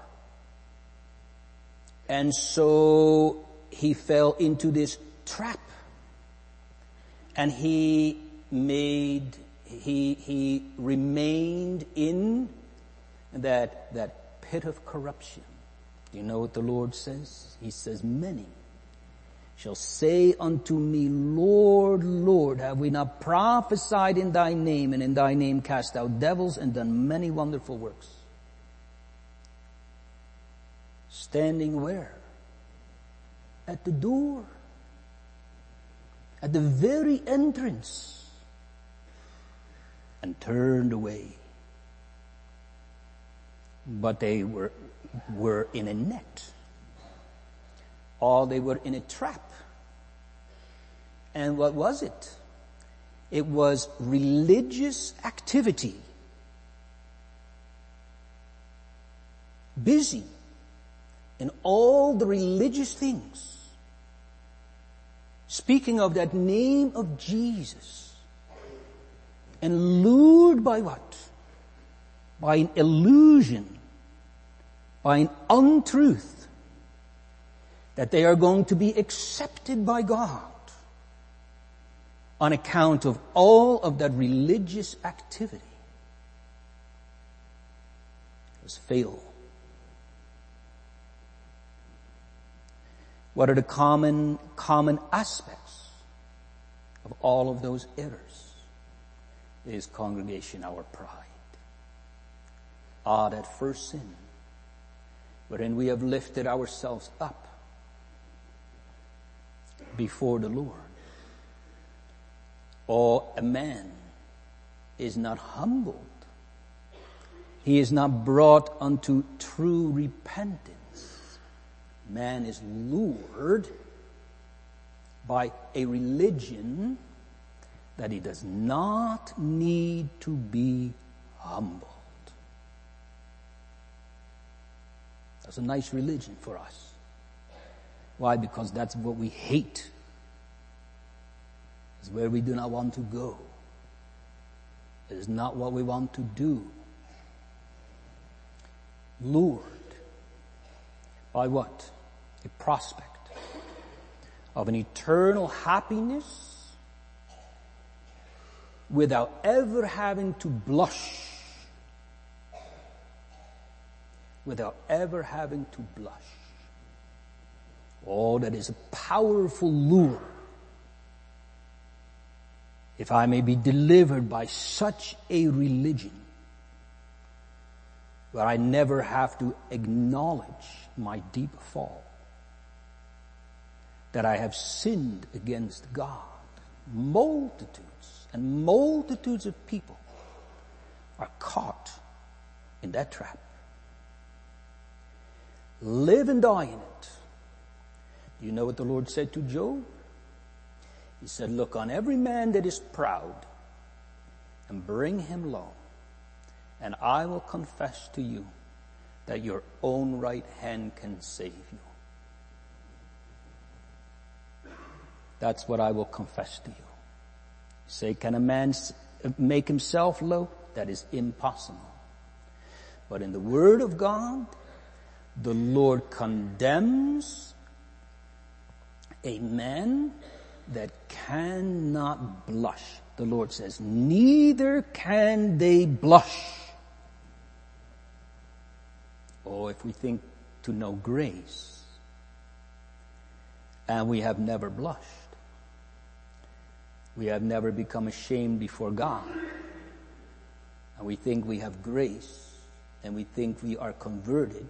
And so he fell into this trap. And he made, he, he remained in that, that pit of corruption. You know what the Lord says? He says, many shall say unto me, Lord, Lord, have we not prophesied in thy name, and in thy name cast out devils, and done many wonderful works? Standing where? At the door. At the very entrance. And turned away. But they were, were in a net. Or they were in a trap. And what was it? It was religious activity. Busy in all the religious things. Speaking of that name of Jesus. And lured by what? By an illusion. By an untruth. That they are going to be accepted by God. On account of all of that religious activity. It was fatal. What are the common, common aspects of all of those errors? It is, congregation, our pride. Ah, that first sin, wherein we have lifted ourselves up before the Lord. Or a man is not humbled. He is not brought unto true repentance. Man is lured by a religion that he does not need to be humbled. That's a nice religion for us. Why? Because that's what we hate. It's where we do not want to go. It is not what we want to do. Lured by what? A prospect of an eternal happiness without ever having to blush. Without ever having to blush. Oh, that is a powerful lure. If I may be delivered by such a religion, where I never have to acknowledge my deep fall, that I have sinned against God. Multitudes and multitudes of people are caught in that trap. Live and die in it. Do you know what the Lord said to Job? He said, look on every man that is proud and bring him low, and I will confess to you that your own right hand can save you. That's what I will confess to you. Say, can a man make himself low? That is impossible. But in the Word of God, the Lord condemns a man that cannot blush. The Lord says, neither can they blush. Oh, if we think to know grace, and we have never blushed, we have never become ashamed before God, and we think we have grace, and we think we are converted,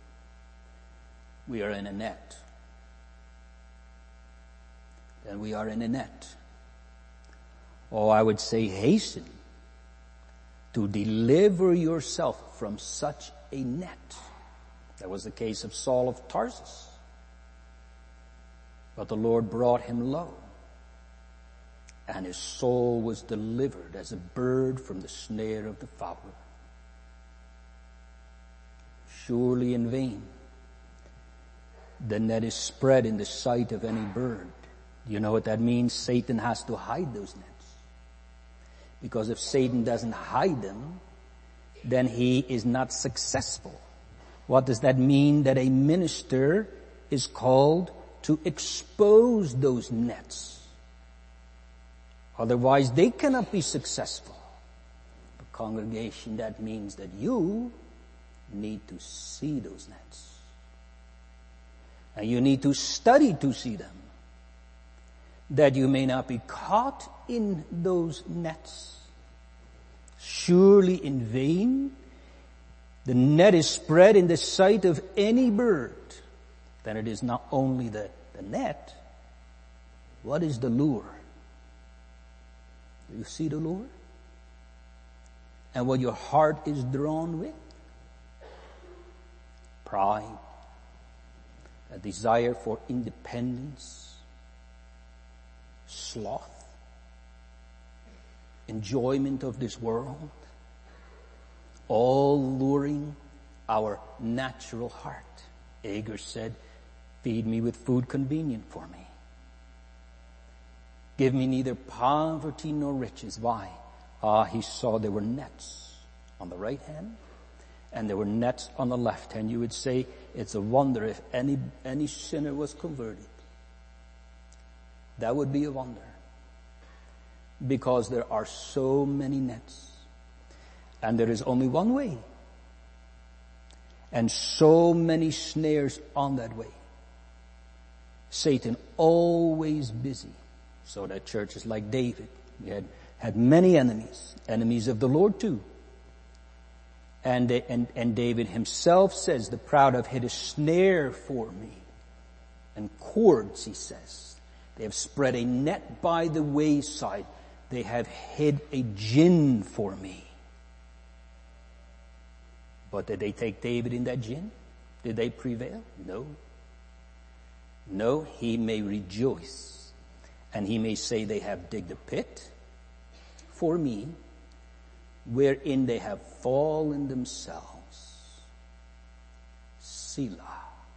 we are in a net. Then we are in a net. Oh, I would say hasten to deliver yourself from such a net. That was the case of Saul of Tarsus. But the Lord brought him low, and his soul was delivered as a bird from the snare of the fowler. surely in vain. The net is spread in the sight of any bird. Do you know what that means? Satan has to hide those nets. Because if Satan doesn't hide them, then he is not successful. What does that mean? That a minister is called to expose those nets. Otherwise, they cannot be successful. But congregation, that means that you need to see those nets. And you need to study to see them, that you may not be caught in those nets. Surely in vain, the net is spread in the sight of any bird. Then it is not only the, the net. What is the lure? Do you see the lure? And what your heart is drawn with? Pride, a desire for independence, sloth, enjoyment of this world, all luring our natural heart. Agur said, feed me with food convenient for me. Give me neither poverty nor riches. Why? Ah, he saw there were nets on the right hand and there were nets on the left hand. You would say it's a wonder if any, any sinner was converted. That would be a wonder. Because there are so many nets. And there is only one way. And so many snares on that way. Satan always busy. So that churches like David, he had, had many enemies. Enemies of the Lord too. And, and, and David himself says, the proud have hid a snare for me. And cords, he says. They have spread a net by the wayside. They have hid a gin for me. But did they take David in that gin? Did they prevail? No. No, he may rejoice. And he may say they have digged a pit for me, wherein they have fallen themselves. Selah.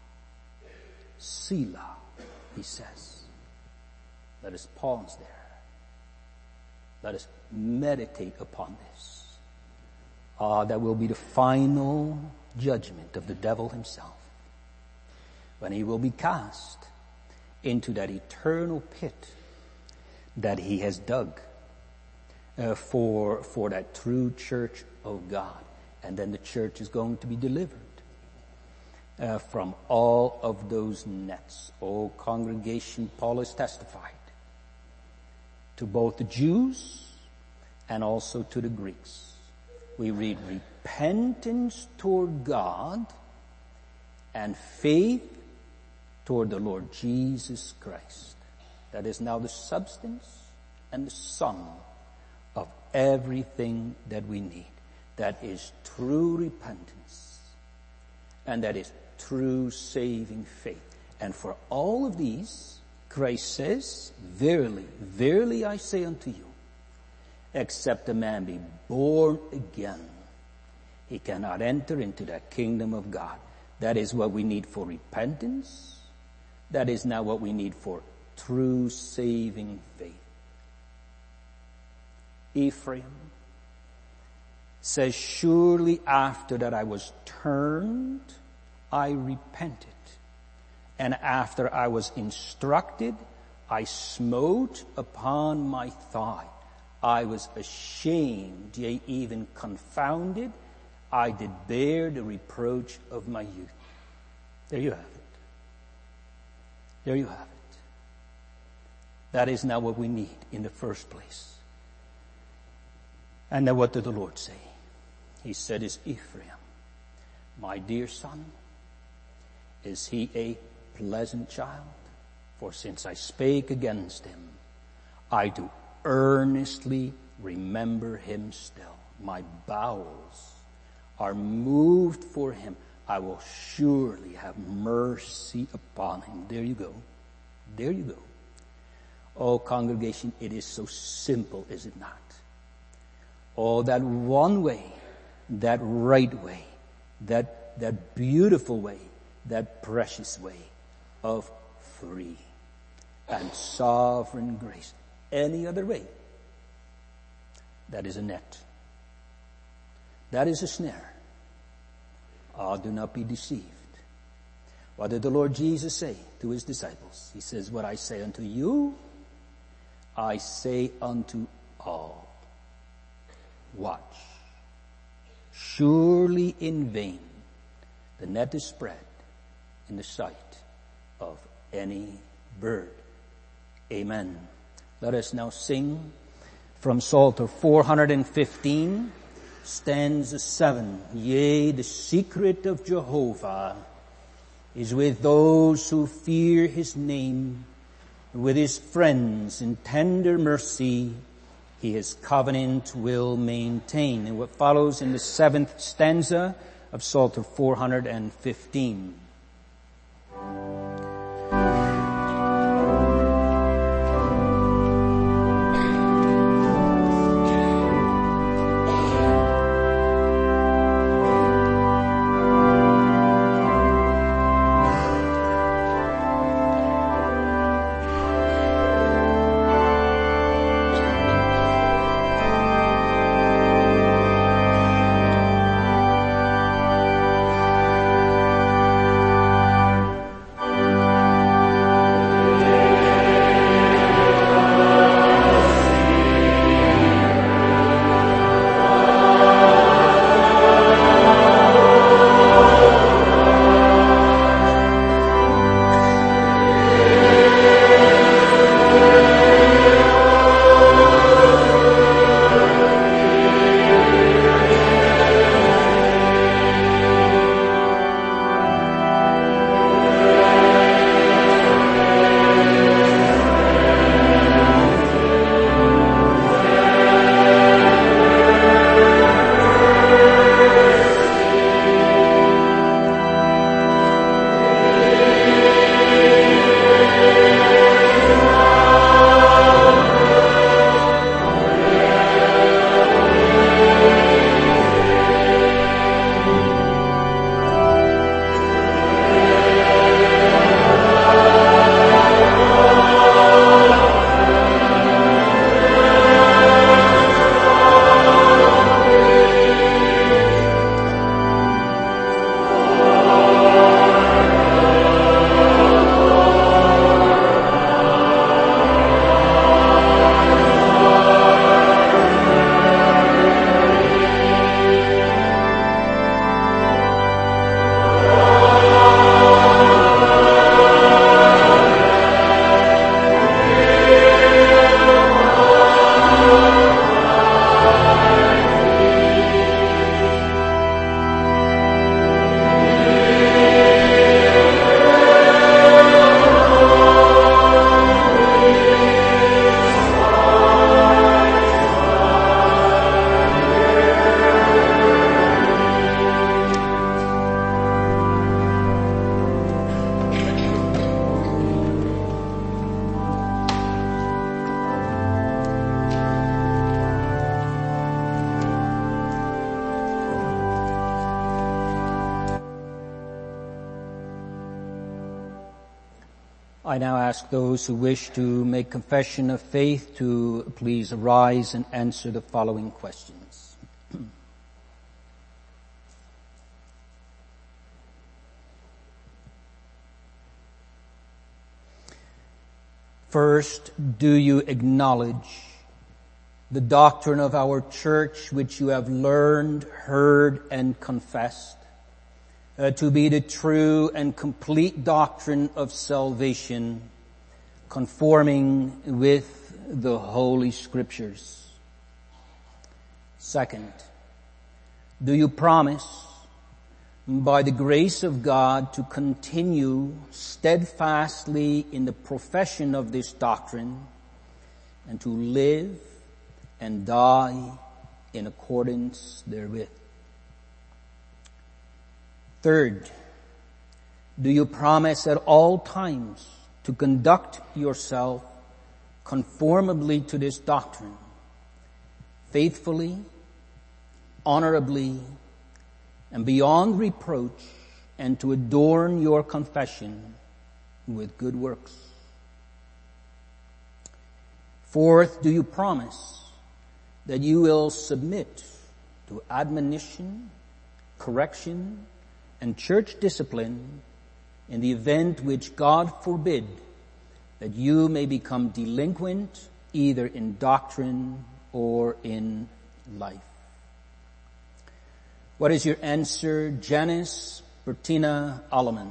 Selah, he says. Let us pause there. Let us meditate upon this. Ah, that will be the final judgment of the devil himself. When he will be cast into that eternal pit that he has dug uh, for, for that true church of God. And then the church is going to be delivered uh, from all of those nets. Oh, congregation, Paul has testified to both the Jews and also to the Greeks. We read repentance toward God and faith toward the Lord Jesus Christ. That is now the substance and the sum of everything that we need. That is true repentance. And that is true saving faith. And for all of these, Christ says, verily, verily I say unto you, except a man be born again, he cannot enter into the kingdom of God. That is what we need for repentance. That is now what we need for true saving faith. Ephraim says, surely after that I was turned, I repented. And after I was instructed, I smote upon my thigh. I was ashamed, yea, even confounded. I did bear the reproach of my youth. There you have it. There you have it. That is now what we need in the first place. And now what did the Lord say? He said, is Ephraim my dear son? Is he a pleasant child? For since I spake against him, I do earnestly remember him still. My bowels are moved for him. I will surely have mercy upon him. There you go. There you go. Oh, congregation, it is so simple, is it not? Oh, that one way, that right way, that that beautiful way, that precious way of free and sovereign grace. Any other way, that is a net. That is a snare. Ah, do not be deceived. What did the Lord Jesus say to his disciples? He says, what I say unto you, I say unto all. Watch. Surely in vain the net is spread in the sight of any bird. Amen. Let us now sing from Psalter four hundred fifteen, stanza seven. Yea, the secret of Jehovah is with those who fear his name, with his friends in tender mercy he his covenant will maintain. And what follows in the seventh stanza of Psalter four hundred fifteen. I now ask those who wish to make confession of faith to please arise and answer the following questions. First, do you acknowledge the doctrine of our church which you have learned, heard, and confessed uh, to be the true and complete doctrine of salvation, conforming with the Holy Scriptures? Second, do you promise by the grace of God to continue steadfastly in the profession of this doctrine and to live and die in accordance therewith? Third, do you promise at all times to conduct yourself conformably to this doctrine, faithfully, honorably, and beyond reproach, and to adorn your confession with good works. Fourth, do you promise that you will submit to admonition, correction, and church discipline in the event which God forbid that you may become delinquent either in doctrine or in life? What is your answer? Janice Bertina Alleman.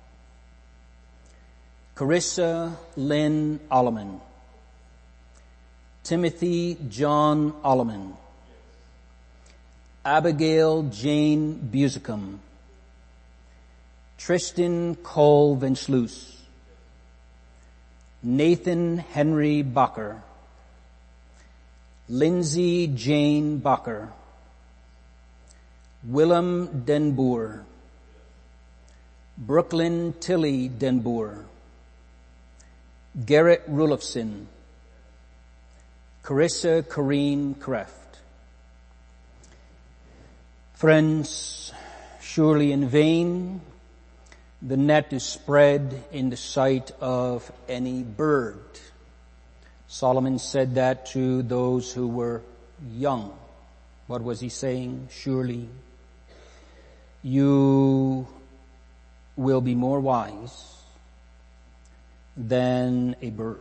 Carissa Lynn Alleman. Timothy John Alleman. Abigail Jane Busicum. Tristan Cole Venschluss. Nathan Henry Bucker. Lindsay Jane Bucker. Willem Den Boer. Brooklyn Tilly Den Boer. Garrett Rulofson. Carissa Corrine Kreft. Friends, surely in vain the net is spread in the sight of any bird. Solomon said that to those who were young. What was he saying? Surely you will be more wise than a bird,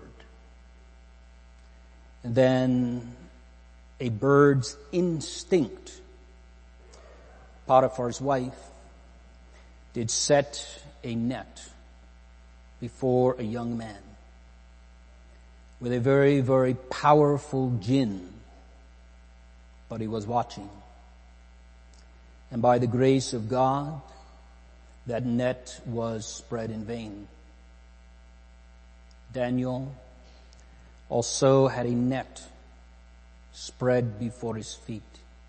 than a bird's instinct. Potiphar's wife did set a net before a young man with a very, very powerful jinn, but he was watching. And by the grace of God, that net was spread in vain. Daniel also had a net spread before his feet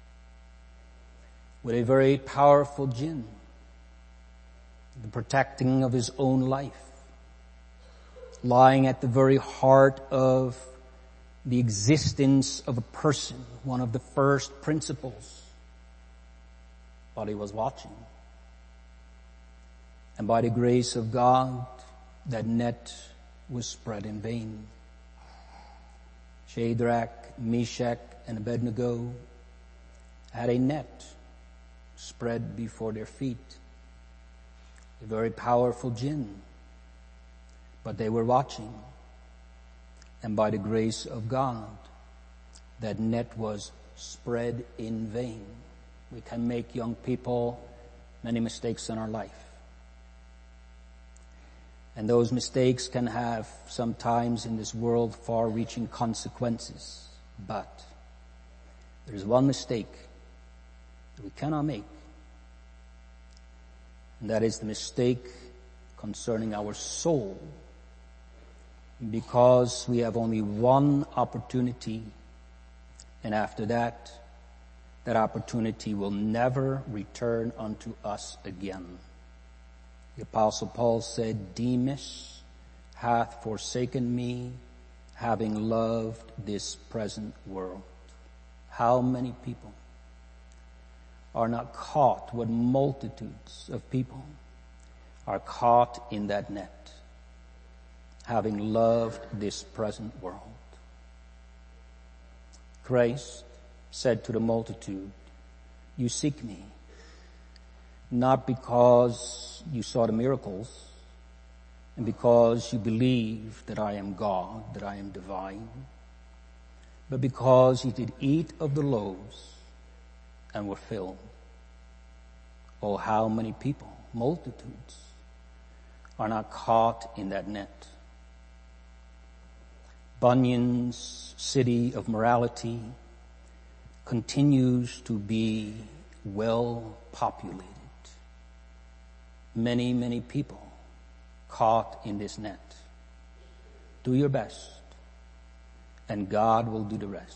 with a very powerful jinn, the protecting of his own life, lying at the very heart of the existence of a person, one of the first principles. But he was watching. And by the grace of God, that net was spread in vain. Shadrach, Meshach, and Abednego had a net spread before their feet. A very powerful jinn. But they were watching. And by the grace of God, that net was spread in vain. We can make young people many mistakes in our life. And those mistakes can have sometimes in this world far-reaching consequences. But there's one mistake that we cannot make. And that is the mistake concerning our soul. Because we have only one opportunity, and after that, that opportunity will never return unto us again. The Apostle Paul said, Demas hath forsaken me, having loved this present world. How many people are not caught, what multitudes of people are caught in that net, having loved this present world. Christ said to the multitude, you seek me, not because you saw the miracles and because you believe that I am God, that I am divine, but because you did eat of the loaves and were filled. Oh, how many people, multitudes, are not caught in that net. Bunyan's city of morality continues to be well populated. Many, many people caught in this net. Do your best, and God will do the rest.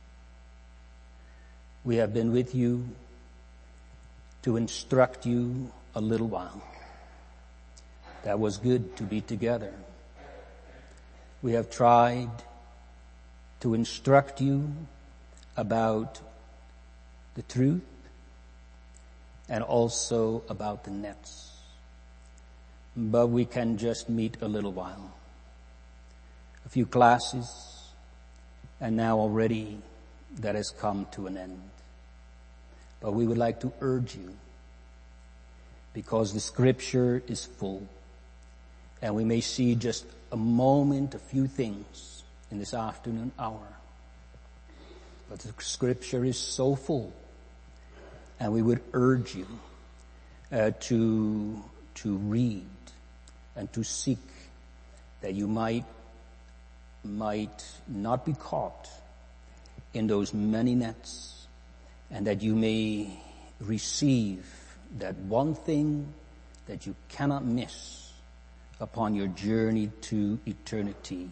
We have been with you to instruct you a little while. That was good to be together. We have tried to instruct you about the truth and also about the nets. But we can just meet a little while. A few classes, and now already that has come to an end. But we would like to urge you, because the scripture is full, and we may see just a moment, a few things in this afternoon hour. But the scripture is so full, and we would urge you uh, to to read and to seek, that you might might not be caught in those many nets, and that you may receive that one thing that you cannot miss upon your journey to eternity.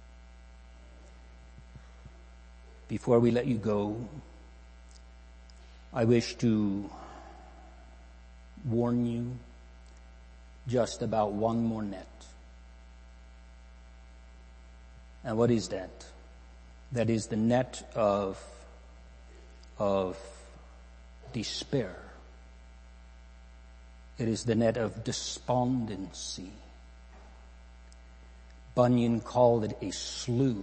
Before we let you go, I wish to warn you just about one more net. And what is that? That is the net of, of despair. It is the net of despondency. Bunyan called it a slough,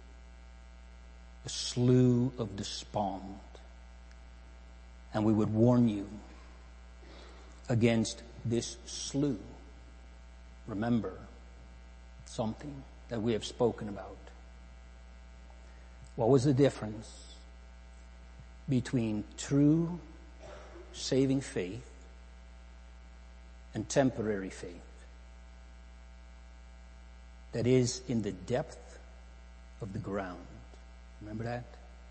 a slough of despond. And we would warn you against this slough. Remember something that we have spoken about. What was the difference between true saving faith and temporary faith? That is in the depth of the ground. Remember that?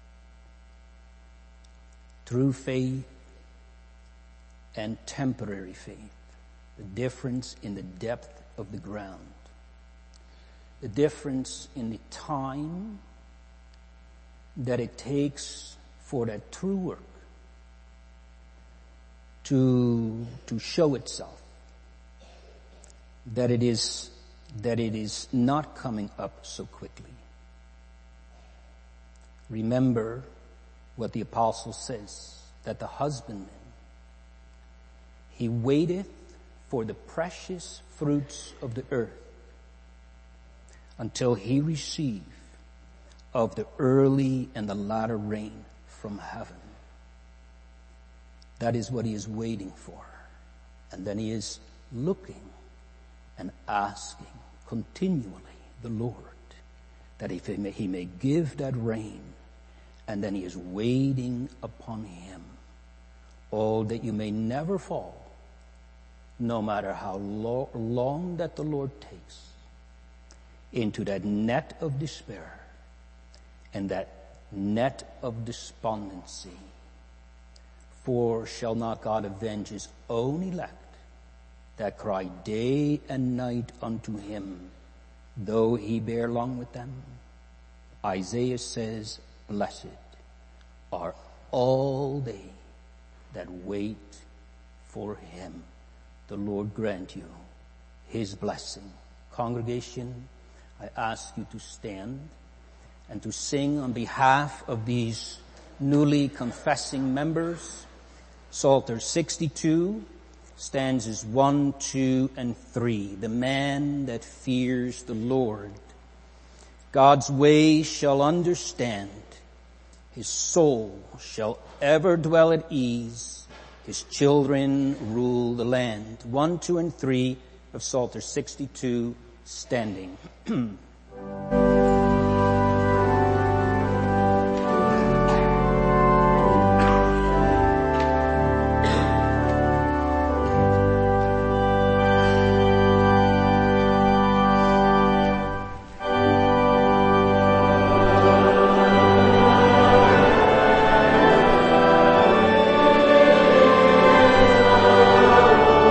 True faith and temporary faith. The difference in the depth of the ground. The difference in the time that it takes for that true work to, to show itself. That it is, that it is not coming up so quickly. Remember what the apostle says, that the husbandman, he waiteth for the precious fruits of the earth until he receive of the early and the latter rain from heaven. That is what he is waiting for. And then he is looking and asking continually the Lord that if he may, he may give that rain. And then he is waiting upon him. Oh, that you may never fall, no matter how lo- long that the Lord takes, into that net of despair and that net of despondency. For shall not God avenge his own elect that cry day and night unto him, though he bear long with them? Isaiah says, blessed are all they that wait for him. The Lord grant you his blessing. Congregation, I ask you to stand and to sing on behalf of these newly confessing members. Psalter sixty-two, stanzas one, two, and three. The man that fears the Lord God's way shall understand. His soul shall ever dwell at ease. His children rule the land. One, two, and three of Psalter sixty-two, standing.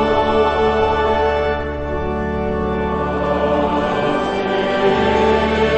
Thank you.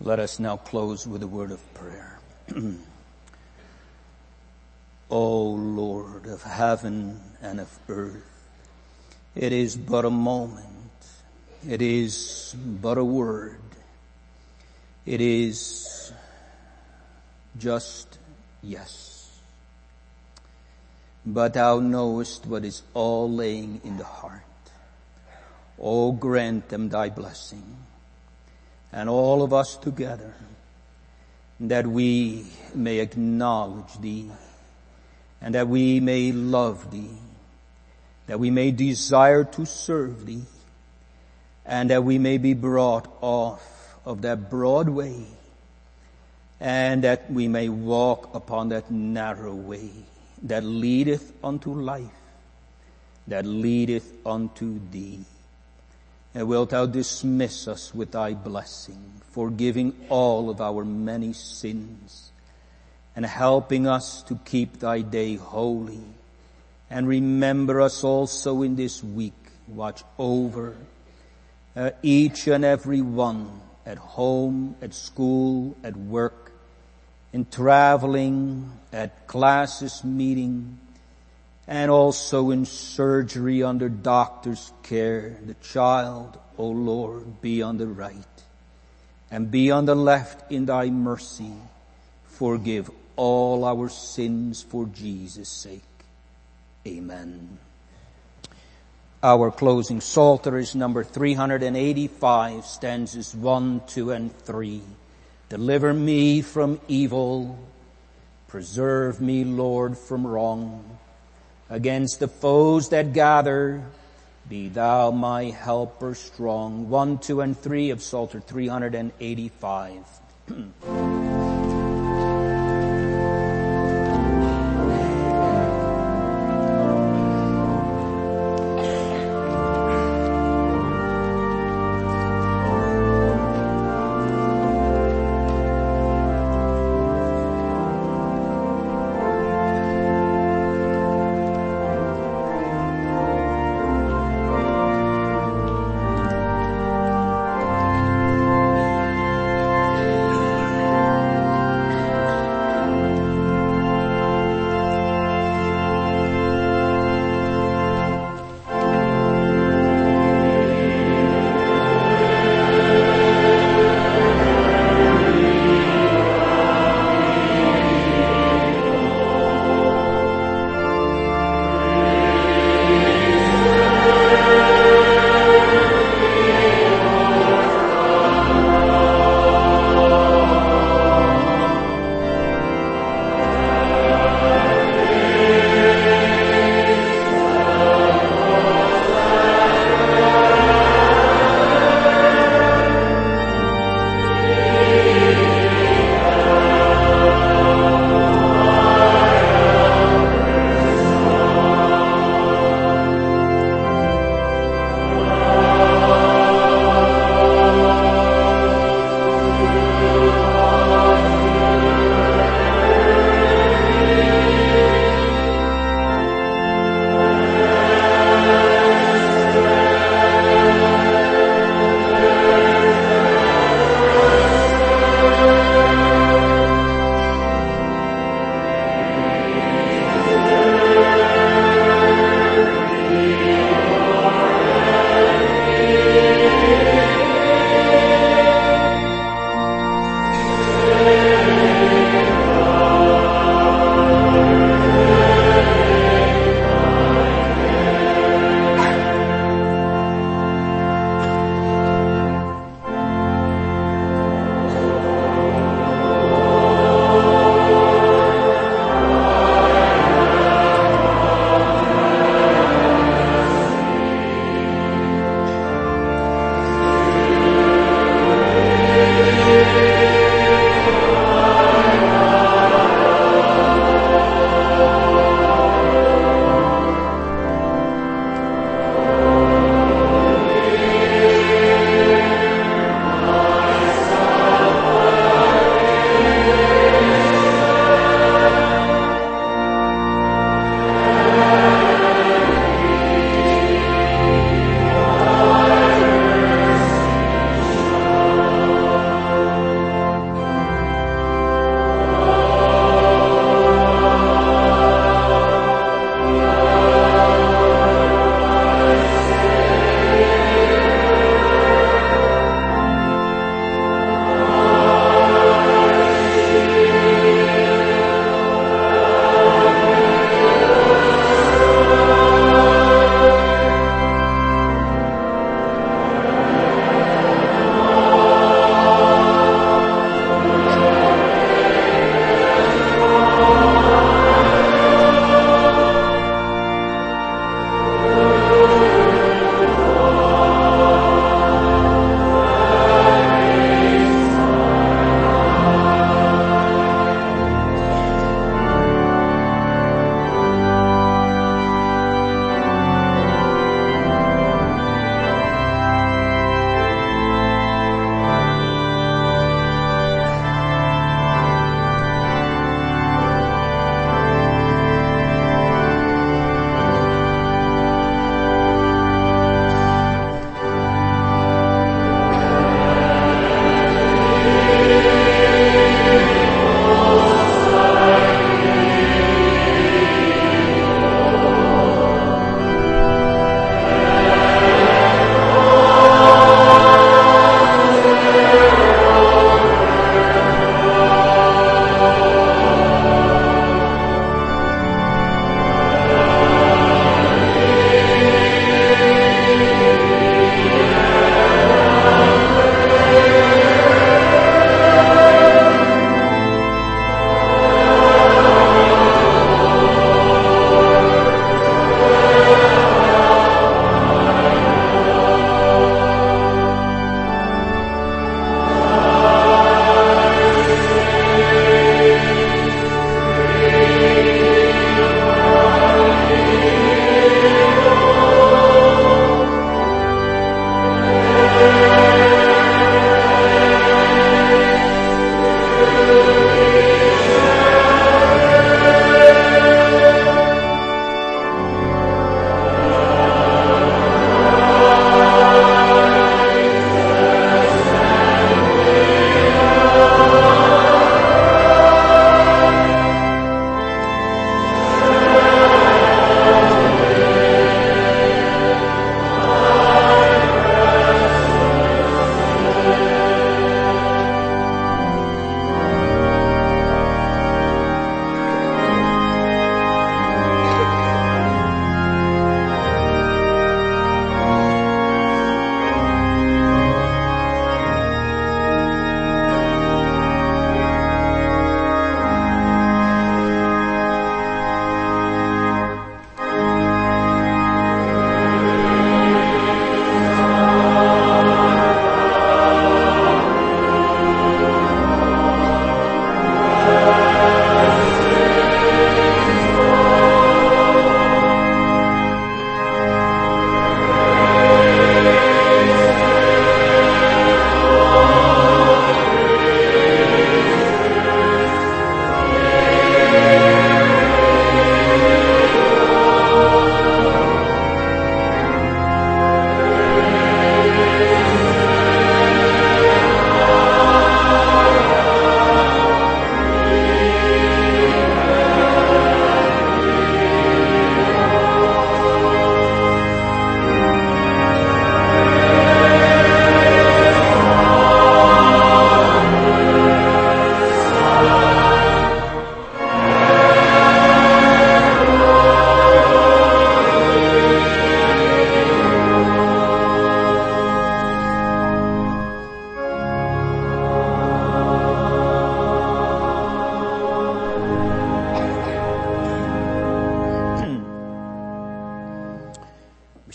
Let us now close with a word of prayer. O Lord of heaven and of earth, it is but a moment. It is but a word. It is just yes. But thou knowest what is all laying in the heart. O grant them thy blessing, and all of us together, that we may acknowledge thee, and that we may love thee, that we may desire to serve thee, and that we may be brought off of that broad way, and that we may walk upon that narrow way that leadeth unto life, that leadeth unto thee. And wilt thou dismiss us with thy blessing, forgiving all of our many sins, and helping us to keep thy day holy. And remember us also in this week. Watch over uh, each and every one at home, at school, at work, in traveling, at classes meeting, and also in surgery under doctor's care. The child, O Lord, be on the right and be on the left in thy mercy. Forgive all our sins for Jesus' sake. Amen. Our closing psalter is number three hundred eighty-five, stanzas one, two, and three. Deliver me from evil. Preserve me, Lord, from wrong. Against the foes that gather, be thou my helper strong. One, two, and three of Psalter three hundred eighty-five.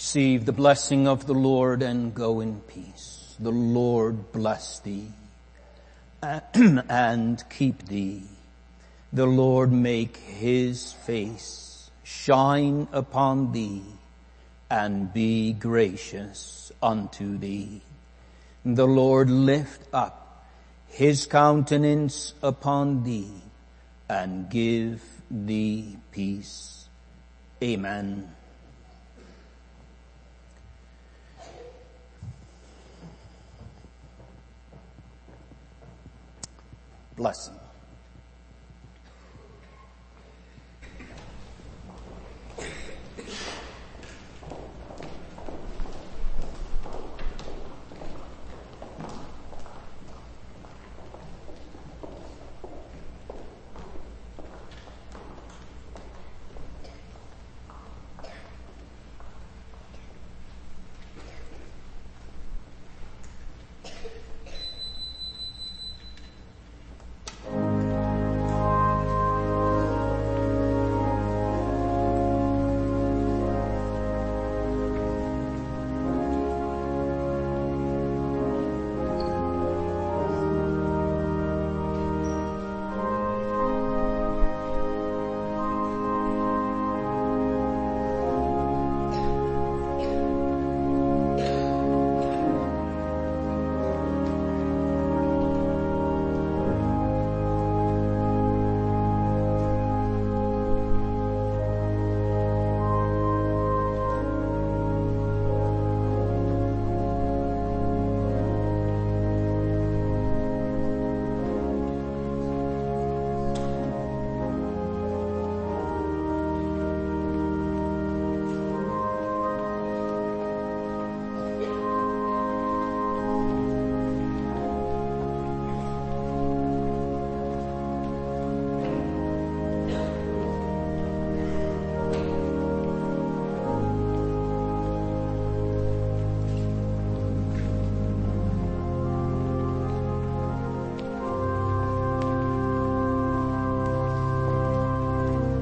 Receive the blessing of the Lord and go in peace. The Lord bless thee and keep thee. The Lord make his face shine upon thee and be gracious unto thee. The Lord lift up his countenance upon thee and give thee peace. Amen. Blessing.